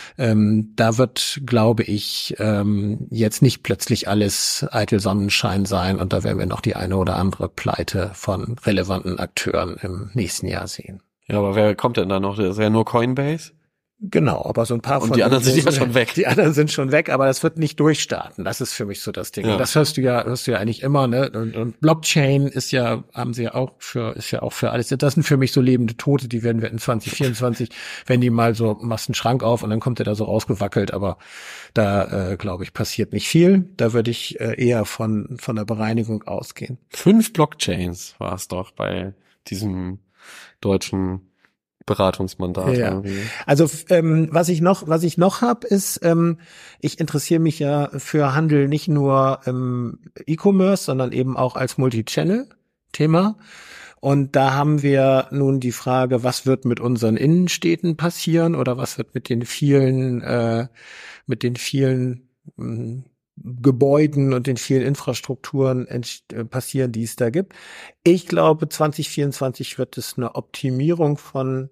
S3: ähm, da wird, glaube ich, ähm, jetzt nicht plötzlich alles eitel Sonnenschein sein. Und da werden wir noch die eine oder andere Pleite von relevanten Akteuren im nächsten Jahr sehen.
S2: Ja, aber wer kommt denn da noch? Das ist ja nur Coinbase.
S3: Genau, aber so ein paar
S2: und
S3: von
S2: die anderen sind ja schon weg.
S3: Die anderen sind schon weg, aber das wird nicht durchstarten. Das ist für mich so das Ding.
S2: Ja.
S3: Und das hörst du ja, hörst du ja eigentlich immer, ne? Und, und Blockchain ist ja, haben sie ja auch für, ist ja auch für alles. Das sind für mich so lebende Tote, die werden wir in zwanzig vierundzwanzig, wenn die mal so, machst einen Schrank auf und dann kommt der da so rausgewackelt, aber da, äh, glaube ich, passiert nicht viel. Da würde ich äh, eher von, von der Bereinigung ausgehen.
S2: Fünf Blockchains war es doch bei diesem deutschen Beratungsmandat.
S3: Ja.
S2: Irgendwie.
S3: Also ähm, was ich noch, was ich noch habe, ist, ähm, ich interessiere mich ja für Handel nicht nur im E-Commerce, sondern eben auch als Multi-Channel-Thema. Und da haben wir nun die Frage, was wird mit unseren Innenstädten passieren oder was wird mit den vielen, äh, mit den vielen mh, Gebäuden und den vielen Infrastrukturen entst- passieren, die es da gibt. Ich glaube, zwanzig vierundzwanzig wird es eine Optimierung von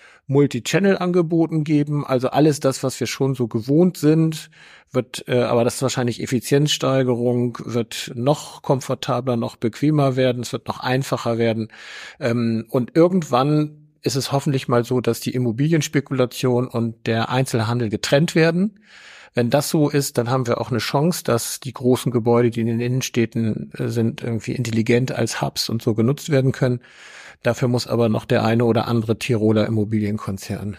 S3: Multi-Channel-Angeboten geben. Also alles das, was wir schon so gewohnt sind, wird, äh, aber das ist wahrscheinlich Effizienzsteigerung, wird noch komfortabler, noch bequemer werden. Es wird noch einfacher werden. Ähm, und irgendwann ist es hoffentlich mal so, dass die Immobilienspekulation und der Einzelhandel getrennt werden. Wenn das so ist, dann haben wir auch eine Chance, dass die großen Gebäude, die in den Innenstädten sind, irgendwie intelligent als Hubs und so genutzt werden können. Dafür muss aber noch der eine oder andere Tiroler Immobilienkonzern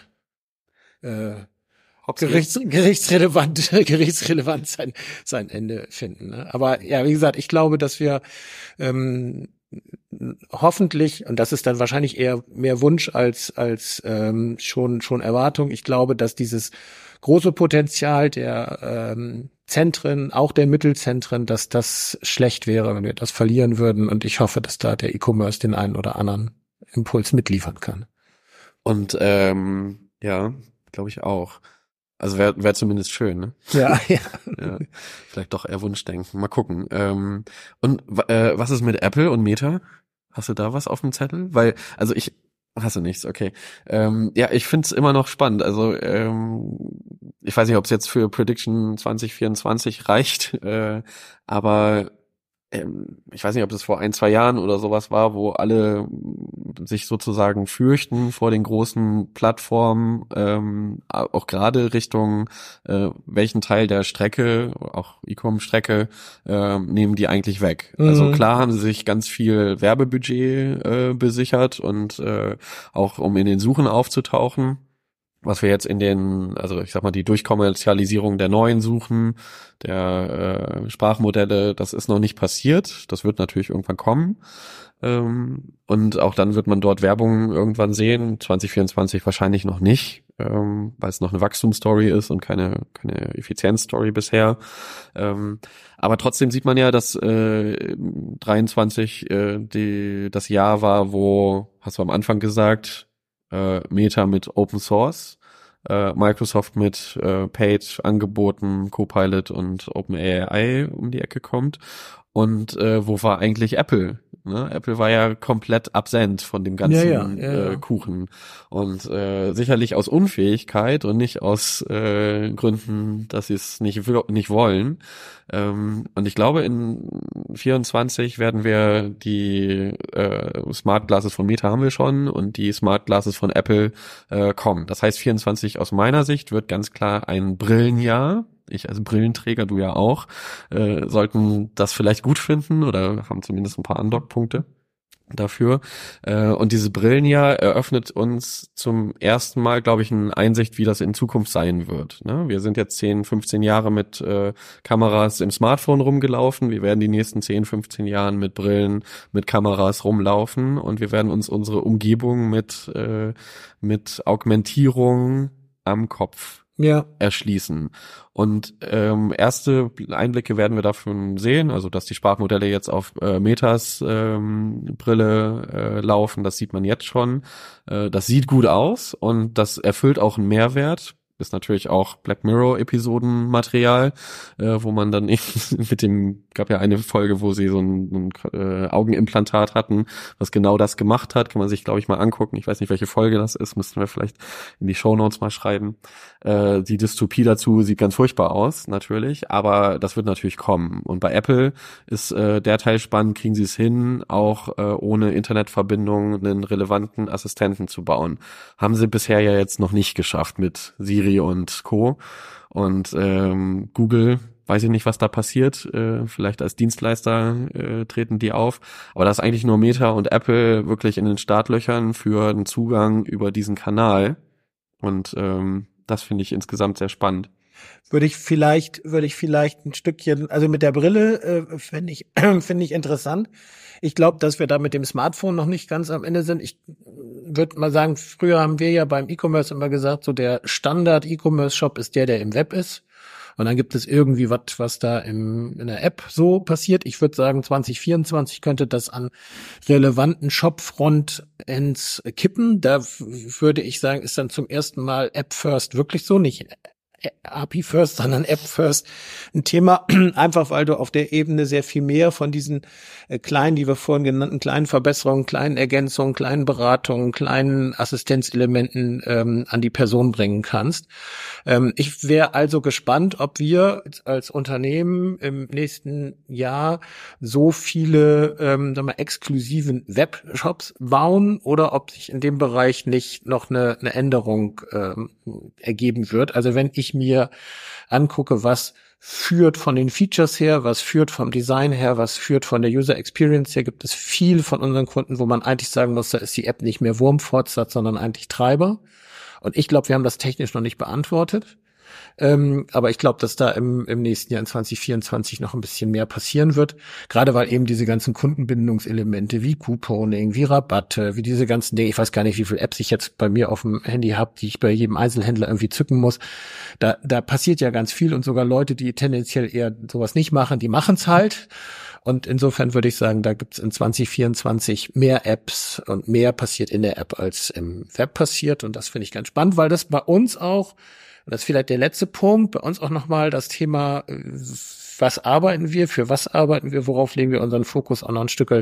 S3: äh, gerichts, gerichtsrelevant, gerichtsrelevant sein, sein Ende finden. Ne? Aber ja, wie gesagt, ich glaube, dass wir ähm, hoffentlich, und das ist dann wahrscheinlich eher mehr Wunsch als als ähm, schon schon Erwartung, ich glaube, dass dieses große Potenzial der ähm, Zentren, auch der Mittelzentren, dass das schlecht wäre, wenn wir das verlieren würden. Und ich hoffe, dass da der E-Commerce den einen oder anderen Impuls mitliefern kann.
S2: Und ähm, ja, glaube ich auch. Also wäre wär zumindest schön, ne?
S3: Ja, ja.
S2: Ja, vielleicht doch eher Wunschdenken. Mal gucken. Ähm, und äh, was ist mit Apple und Meta? Hast du da was auf dem Zettel? Weil, also ich Hast du nichts, okay. Ähm, ja, ich find's immer noch spannend. Also ähm, ich weiß nicht, ob es jetzt für Prediction zwanzig vierundzwanzig reicht, äh, aber ähm, ich weiß nicht, ob das vor ein, zwei Jahren oder sowas war, wo alle sich sozusagen fürchten vor den großen Plattformen, ähm, auch gerade Richtung äh, welchen Teil der Strecke, auch E-Com-Strecke, äh, nehmen die eigentlich weg. Mhm. Also klar haben sie sich ganz viel Werbebudget äh, besichert und äh, auch um in den Suchen aufzutauchen. Was wir jetzt in den, also ich sag mal, die Durchkommerzialisierung der neuen Suchen, der äh, Sprachmodelle, das ist noch nicht passiert. Das wird natürlich irgendwann kommen. Ähm, und auch dann wird man dort Werbung irgendwann sehen. zwanzig vierundzwanzig wahrscheinlich noch nicht, ähm, weil es noch eine Wachstumsstory ist und keine keine Effizienzstory bisher. Ähm, aber trotzdem sieht man ja, dass äh, dreiundzwanzig äh, die das Jahr war, wo, hast du am Anfang gesagt, äh, Meta mit Open Source, äh, Microsoft mit äh, Paid Angeboten, Copilot und OpenAI um die Ecke kommt. Und äh, wo war eigentlich Apple? Ne? Apple war ja komplett absent von dem ganzen
S3: ja, ja, ja,
S2: äh, Kuchen. Und äh, sicherlich aus Unfähigkeit und nicht aus äh, Gründen, dass sie es nicht, nicht wollen. Ähm, und ich glaube, in vierundzwanzig werden wir die äh, Smart Glasses von Meta haben wir schon und die Smart Glasses von Apple äh, kommen. Das heißt, vierundzwanzig aus meiner Sicht wird ganz klar ein Brillenjahr. Ich als Brillenträger, du ja auch, äh, sollten das vielleicht gut finden oder haben zumindest ein paar Andockpunkte. dafür. Äh, und diese Brillen ja eröffnet uns zum ersten Mal, glaube ich, eine Einsicht, wie das in Zukunft sein wird. Ne? Wir sind jetzt zehn, fünfzehn Jahre mit äh, Kameras im Smartphone rumgelaufen. Wir werden die nächsten zehn, fünfzehn Jahren mit Brillen, mit Kameras rumlaufen und wir werden uns unsere Umgebung mit äh, mit Augmentierung am Kopf
S3: ja.
S2: erschließen. Und ähm, erste Einblicke werden wir davon sehen, also dass die Sprachmodelle jetzt auf äh, Metas ähm, Brille äh, laufen, das sieht man jetzt schon. Äh, das sieht gut aus und das erfüllt auch einen Mehrwert. Ist natürlich auch Black Mirror Episodenmaterial, äh, wo man dann eben mit dem, gab ja eine Folge, wo sie so ein, ein äh, Augenimplantat hatten, was genau das gemacht hat, kann man sich, glaube ich, mal angucken. Ich weiß nicht, welche Folge das ist, müssten wir vielleicht in die Shownotes mal schreiben. Äh, die Dystopie dazu sieht ganz furchtbar aus, natürlich, aber das wird natürlich kommen. Und bei Apple ist äh, der Teil spannend, kriegen sie es hin, auch äh, ohne Internetverbindung einen relevanten Assistenten zu bauen. Haben sie bisher ja jetzt noch nicht geschafft mit Siri und Co. Und ähm, Google, weiß ich nicht, was da passiert. Äh, vielleicht als Dienstleister äh, treten die auf. Aber da ist eigentlich nur Meta und Apple wirklich in den Startlöchern für einen Zugang über diesen Kanal. Und ähm, das finde ich insgesamt sehr spannend.
S3: Würde ich vielleicht, würde ich vielleicht ein Stückchen, also mit der Brille äh, finde ich, finde ich interessant. Ich glaube, dass wir da mit dem Smartphone noch nicht ganz am Ende sind. Ich würde mal sagen, früher haben wir ja beim E-Commerce immer gesagt, so der Standard-E-Commerce-Shop ist der, der im Web ist. Und dann gibt es irgendwie was, was da im, in der App so passiert. Ich würde sagen, zwanzig vierundzwanzig könnte das an relevanten Shop-Frontends kippen. Da würde ich sagen, ist dann zum ersten Mal App First wirklich so, nicht A P I First, sondern App First ein Thema, einfach weil du auf der Ebene sehr viel mehr von diesen äh, kleinen, die wir vorhin genannten, kleinen Verbesserungen, kleinen Ergänzungen, kleinen Beratungen, kleinen Assistenzelementen ähm, an die Person bringen kannst. Ähm, ich wäre also gespannt, ob wir als Unternehmen im nächsten Jahr so viele ähm, sagen wir, exklusiven Webshops bauen oder ob sich in dem Bereich nicht noch eine, eine Änderung ähm, ergeben wird. Also wenn ich mir angucke, was führt von den Features her, was führt vom Design her, was führt von der User Experience her, gibt es viel von unseren Kunden, wo man eigentlich sagen muss, da ist die App nicht mehr Wurmfortsatz, sondern eigentlich Treiber. Und ich glaube, wir haben das technisch noch nicht beantwortet. Ähm, aber ich glaube, dass da im, im nächsten Jahr in zwanzig vierundzwanzig noch ein bisschen mehr passieren wird. Gerade weil eben diese ganzen Kundenbindungselemente wie Couponing, wie Rabatte, wie diese ganzen Dinge, ich weiß gar nicht, wie viele Apps ich jetzt bei mir auf dem Handy habe, die ich bei jedem Einzelhändler irgendwie zücken muss. Da, da passiert ja ganz viel und sogar Leute, die tendenziell eher sowas nicht machen, die machen's halt. Und insofern würde ich sagen, da gibt's in zwanzig vierundzwanzig mehr Apps und mehr passiert in der App, als im Web passiert. Und das finde ich ganz spannend, weil das bei uns auch, und das ist vielleicht der letzte Punkt, bei uns auch nochmal das Thema, was arbeiten wir, für was arbeiten wir, worauf legen wir unseren Fokus auch noch ein Stück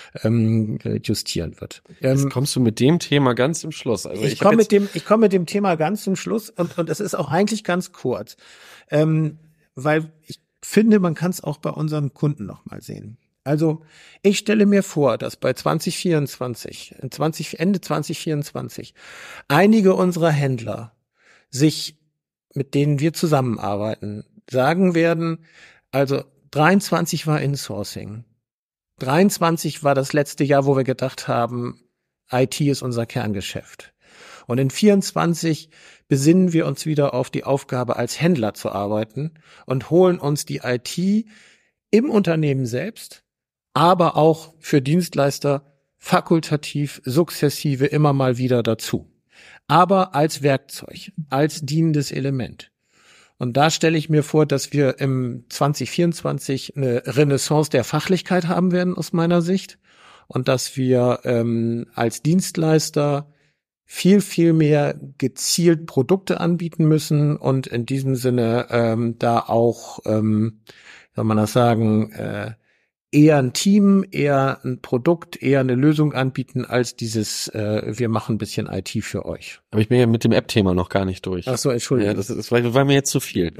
S3: ähm, justieren wird.
S2: Jetzt kommst du mit dem Thema ganz zum Schluss. Also
S3: ich ich komme mit dem, ich komme mit dem Thema ganz zum Schluss und und es ist auch eigentlich ganz kurz, ähm, weil ich finde, man kann es auch bei unseren Kunden nochmal sehen. Also ich stelle mir vor, dass bei zwanzig vierundzwanzig, zwanzig, Ende zwanzig vierundzwanzig einige unserer Händler sich, mit denen wir zusammenarbeiten, sagen werden, also dreiundzwanzig war Insourcing. dreiundzwanzig war das letzte Jahr, wo wir gedacht haben, I T ist unser Kerngeschäft. Und in vierundzwanzig besinnen wir uns wieder auf die Aufgabe, als Händler zu arbeiten und holen uns die I T im Unternehmen selbst, aber auch für Dienstleister fakultativ, sukzessive immer mal wieder dazu. Aber als Werkzeug, als dienendes Element. Und da stelle ich mir vor, dass wir im zwanzig vierundzwanzig eine Renaissance der Fachlichkeit haben werden, aus meiner Sicht. Und dass wir ähm, als Dienstleister viel, viel mehr gezielt Produkte anbieten müssen und in diesem Sinne ähm, da auch, ähm, soll man das sagen, äh, eher ein Team, eher ein Produkt, eher eine Lösung anbieten, als dieses, äh, wir machen ein bisschen I T für euch.
S2: Aber ich bin ja mit dem App-Thema noch gar nicht durch.
S3: Ach so, Entschuldigung.
S2: Ja, das, ist, das war, war mir jetzt zu viel.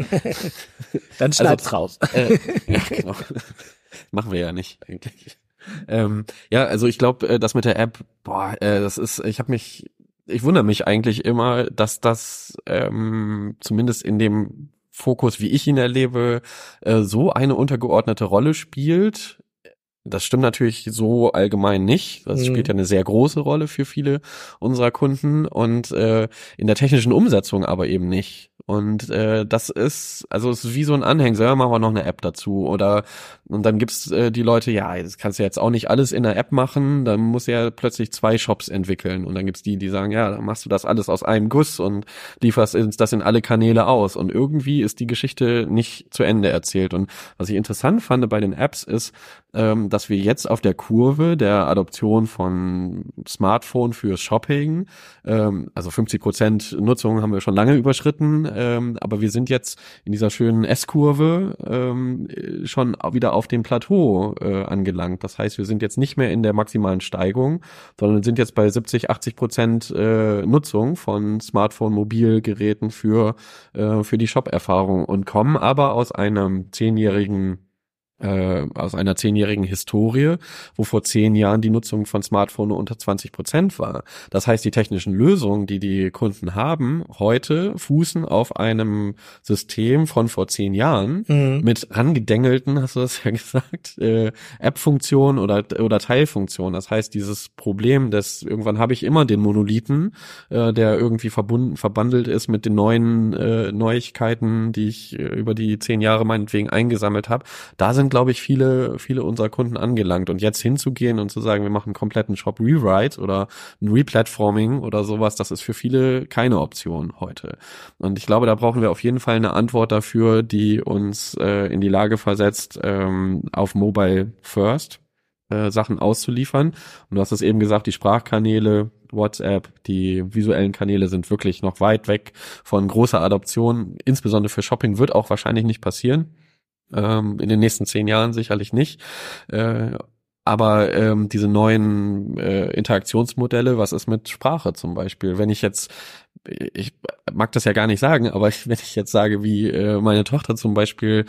S3: Dann schneid's also, raus.
S2: Äh, ja, genau. Machen wir ja nicht eigentlich. Ähm, ja, also ich glaube, das mit der App, boah, äh, das ist, ich habe mich, ich wundere mich eigentlich immer, dass das ähm, zumindest in dem Fokus, wie ich ihn erlebe, äh, so eine untergeordnete Rolle spielt. das stimmt natürlich so allgemein nicht. Das mhm. spielt ja eine sehr große Rolle für viele unserer Kunden und äh, in der technischen Umsetzung aber eben nicht. Und äh, das ist, also es ist wie so ein Anhängsel, ja, machen wir noch eine App dazu. Oder und dann gibt's äh, die Leute, ja, das kannst du jetzt auch nicht alles in der App machen, dann muss ja plötzlich zwei Shops entwickeln. Und dann gibt's die, die sagen, ja, dann machst du das alles aus einem Guss und lieferst das in alle Kanäle aus. Und irgendwie ist die Geschichte nicht zu Ende erzählt. Und was ich interessant fand bei den Apps ist, ähm, dass wir jetzt auf der Kurve der Adoption von Smartphone für Shopping, ähm, also fünfzig Prozent Nutzung haben wir schon lange überschritten, ähm, aber wir sind jetzt in dieser schönen S-Kurve ähm, schon wieder auf dem Plateau äh, angelangt. Das heißt, wir sind jetzt nicht mehr in der maximalen Steigung, sondern sind jetzt bei siebzig, achtzig Prozent äh, Nutzung von Smartphone, Mobilgeräten für äh, für die Shop-Erfahrung und kommen aber aus einem zehnjährigen Äh, aus einer zehnjährigen Historie, wo vor zehn Jahren die Nutzung von Smartphone unter zwanzig Prozent war. Das heißt, die technischen Lösungen, die die Kunden haben, heute fußen auf einem System von vor zehn Jahren mhm. mit rangedängelten, hast du das ja gesagt, äh, App-Funktionen oder oder Teilfunktionen. Das heißt, dieses Problem, dass irgendwann habe ich immer den Monolithen, äh, der irgendwie verbunden, verbandelt ist mit den neuen äh, Neuigkeiten, die ich äh, über die zehn Jahre meinetwegen eingesammelt habe. Da sind, glaube ich, viele, viele unserer Kunden angelangt. Und jetzt hinzugehen und zu sagen, wir machen einen kompletten Shop-Rewrite oder ein Replatforming oder sowas, das ist für viele keine Option heute. Und ich glaube, da brauchen wir auf jeden Fall eine Antwort dafür, die uns äh, in die Lage versetzt, ähm, auf Mobile First äh, Sachen auszuliefern. Und du hast es eben gesagt, die Sprachkanäle, WhatsApp, die visuellen Kanäle sind wirklich noch weit weg von großer Adoption. Insbesondere für Shopping wird auch wahrscheinlich nicht passieren. In den nächsten zehn Jahren sicherlich nicht. Äh, aber ähm, diese neuen äh, Interaktionsmodelle, was ist mit Sprache zum Beispiel? Wenn ich jetzt, ich mag das ja gar nicht sagen, aber ich, wenn ich jetzt sage, wie äh, meine Tochter zum Beispiel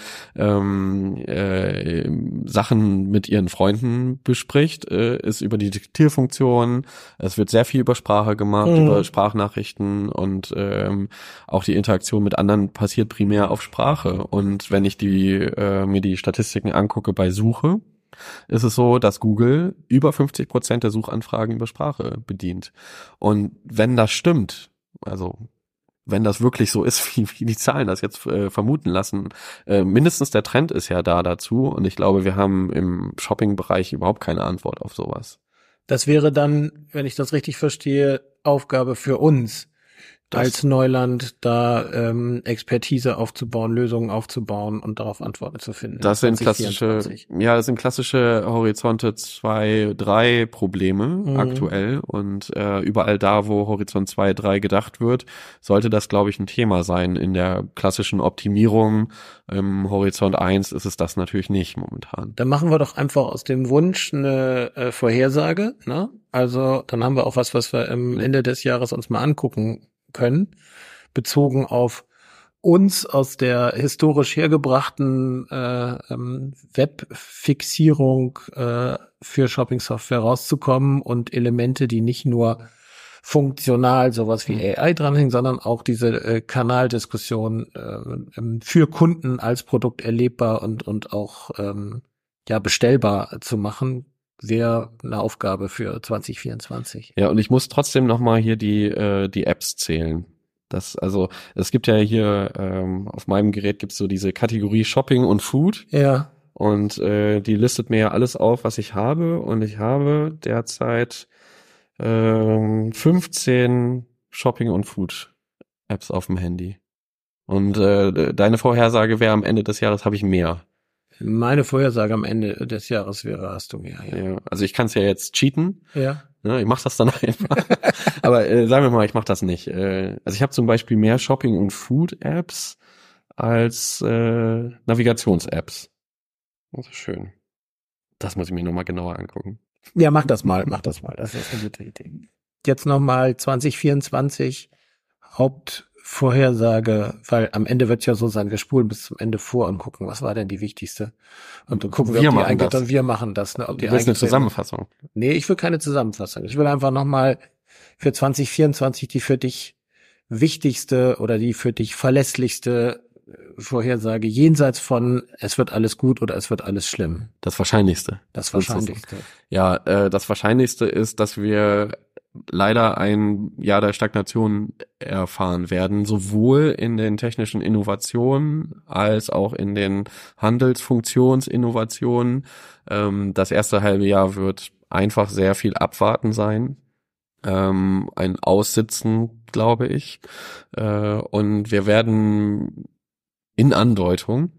S2: ähm, äh, Sachen mit ihren Freunden bespricht, äh, ist über die Diktierfunktion, es wird sehr viel über Sprache gemacht, mhm. über Sprachnachrichten und ähm, auch die Interaktion mit anderen passiert primär auf Sprache. Und wenn ich die äh, mir die Statistiken angucke bei Suche, ist es so, dass Google über fünfzig Prozent der Suchanfragen über Sprache bedient. Und wenn das stimmt, also wenn das wirklich so ist, wie, wie die Zahlen das jetzt äh, vermuten lassen, äh, mindestens der Trend ist ja da dazu. Und ich glaube, wir haben im Shopping-Bereich überhaupt keine Antwort auf sowas.
S3: Das wäre dann, wenn ich das richtig verstehe, Aufgabe für uns. Das als Neuland da ähm, Expertise aufzubauen, Lösungen aufzubauen und darauf Antworten zu finden.
S2: Das sind klassische, ja, das sind klassische Horizonte zwei, drei Probleme mhm. aktuell und äh, überall da, wo Horizont zwei, drei gedacht wird, sollte das, glaube ich, ein Thema sein. In der klassischen Optimierung im Horizont eins ist es das natürlich nicht momentan.
S3: Dann machen wir doch einfach aus dem Wunsch eine äh, Vorhersage, ne? Also dann haben wir auch was, was wir am Ende des Jahres uns mal angucken können, bezogen auf uns aus der historisch hergebrachten äh, ähm, Webfixierung äh, für Shopping-Software rauszukommen und Elemente, die nicht nur funktional sowas wie A I dranhängen, sondern auch diese äh, Kanaldiskussion äh, für Kunden als Produkt erlebbar und und auch ähm, ja bestellbar zu machen, wäre eine Aufgabe für zwanzig vierundzwanzig.
S2: Ja, und ich muss trotzdem nochmal hier die äh, die Apps zählen. Das, also es gibt ja hier ähm, auf meinem Gerät gibt's so diese Kategorie Shopping und Food.
S3: Ja.
S2: Und äh, die listet mir ja alles auf, was ich habe. Und ich habe derzeit ähm, fünfzehn Shopping und Food Apps auf dem Handy. Und äh, deine Vorhersage wäre, am Ende des Jahres habe ich mehr.
S3: Meine Vorhersage am Ende des Jahres wäre, hast du mehr. Ja,
S2: ja, also ich kann es ja jetzt cheaten.
S3: Ja.
S2: Ja, ich mach das dann einfach. Aber äh, sagen wir mal, ich mach das nicht. Äh, also ich habe zum Beispiel mehr Shopping- und Food-Apps als äh, Navigations-Apps. Das ist schön. Das muss ich mir nochmal genauer angucken.
S3: Ja, mach das mal, mach das mal. Das ist eine gute Idee. Jetzt nochmal zwanzig vierundzwanzig Hauptvorhersage, weil am Ende wird ja so sein, wir spulen bis zum Ende vor und gucken, was war denn die wichtigste? Und dann gucken wir,
S2: wir
S3: ob die
S2: machen
S3: eingeht,
S2: das.
S3: Und wir machen das. Ne, ob die
S2: du willst eine Zusammenfassung?
S3: Nee, ich will keine Zusammenfassung. Ich will einfach nochmal für zwanzig vierundzwanzig die für dich wichtigste oder die für dich verlässlichste Vorhersage jenseits von es wird alles gut oder es wird alles schlimm?
S2: Das Wahrscheinlichste.
S3: Das Wahrscheinlichste.
S2: Ja, äh, das Wahrscheinlichste ist, dass wir leider ein Jahr der Stagnation erfahren werden, sowohl in den technischen Innovationen als auch in den Handelsfunktionsinnovationen. Ähm, das erste halbe Jahr wird einfach sehr viel Abwarten sein. Ähm, ein Aussitzen, glaube ich. Äh, und wir werden in Andeutung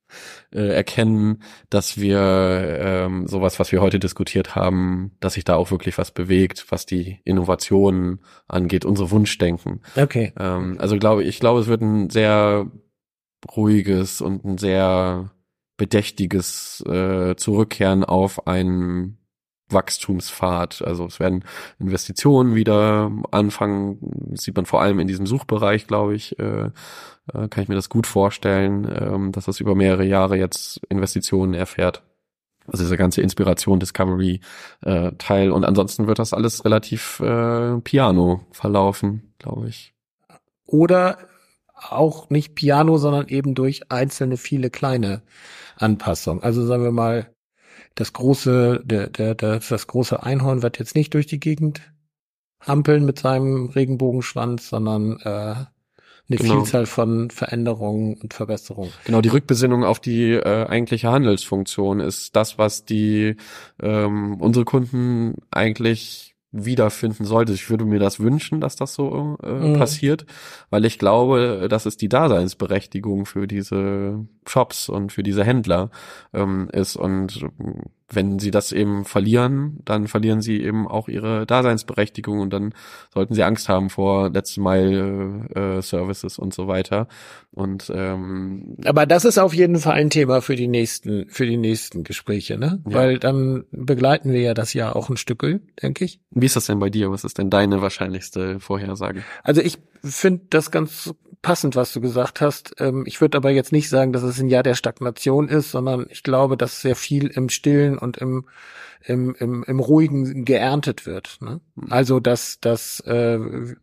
S2: äh, erkennen, dass wir ähm, sowas, was wir heute diskutiert haben, dass sich da auch wirklich was bewegt, was die Innovationen angeht, unsere Wunschdenken.
S3: Okay.
S2: Ähm, also glaube ich, glaube, es wird ein sehr ruhiges und ein sehr bedächtiges äh, Zurückkehren auf einen Wachstumspfad. Also es werden Investitionen wieder anfangen, das sieht man vor allem in diesem Suchbereich, glaube ich, äh, äh, kann ich mir das gut vorstellen, ähm, dass das über mehrere Jahre jetzt Investitionen erfährt. Also dieser ganze Inspiration, Discovery äh, Teil. Und ansonsten wird das alles relativ äh, piano verlaufen, glaube ich.
S3: Oder auch nicht piano, sondern eben durch einzelne, viele kleine Anpassungen. Also sagen wir mal, das große, der, der, das, das große Einhorn wird jetzt nicht durch die Gegend hampeln mit seinem Regenbogenschwanz, sondern äh, eine
S2: Genau.
S3: Vielzahl von Veränderungen und Verbesserungen.
S2: Genau, die Rückbesinnung auf die äh, eigentliche Handelsfunktion ist das, was die ähm, unsere Kunden eigentlich wiederfinden sollte. Ich würde mir das wünschen, dass das so äh,
S3: Mhm.
S2: passiert, weil ich glaube, das ist die Daseinsberechtigung für diese Shops und für diese Händler ähm, ist. Und ähm, wenn sie das eben verlieren, dann verlieren sie eben auch ihre Daseinsberechtigung und dann sollten sie Angst haben vor Last Mile äh, Services und so weiter. Und ähm,
S3: Aber das ist auf jeden Fall ein Thema für die nächsten, für die nächsten Gespräche, ne?
S2: Ja.
S3: Weil dann begleiten wir ja das Jahr auch ein Stückel, denke ich.
S2: wie ist das denn bei dir? Was ist denn deine wahrscheinlichste Vorhersage?
S3: Also ich finde das ganz passend, was du gesagt hast. Ähm, ich würde aber jetzt nicht sagen, dass es ein Jahr der Stagnation ist, sondern ich glaube, dass sehr viel im Stillen und im im im, im Ruhigen geerntet wird. Ne? Also dass dass äh,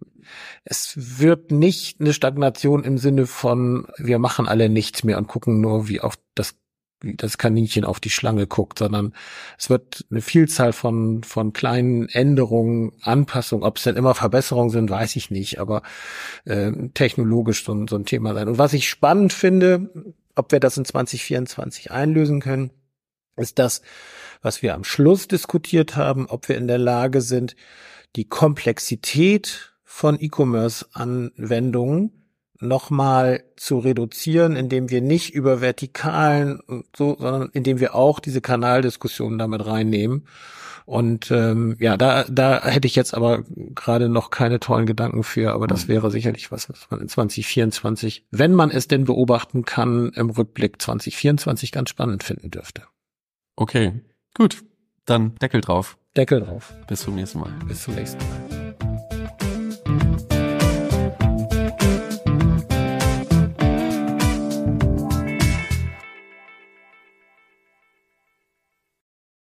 S3: es wird nicht eine Stagnation im Sinne von wir machen alle nichts mehr und gucken nur, wie auf das wie das Kaninchen auf die Schlange guckt, sondern es wird eine Vielzahl von von kleinen Änderungen, Anpassungen, ob es denn immer Verbesserungen sind, weiß ich nicht, aber äh, technologisch so, so ein Thema sein. Und was ich spannend finde, ob wir das in zwanzig vierundzwanzig einlösen können, ist das, was wir am Schluss diskutiert haben, ob wir in der Lage sind, die Komplexität von E-Commerce-Anwendungen nochmal zu reduzieren, indem wir nicht über Vertikalen und so, sondern indem wir auch diese Kanaldiskussionen damit reinnehmen. Und ähm, ja, da da hätte ich jetzt aber gerade noch keine tollen Gedanken für, aber das wäre sicherlich was, was man in zwanzig vierundzwanzig, wenn man es denn beobachten kann, im Rückblick zwanzig vierundzwanzig ganz spannend finden dürfte.
S2: Okay, gut. Dann Deckel drauf.
S3: Deckel drauf.
S2: Bis zum nächsten Mal.
S3: Bis zum nächsten Mal.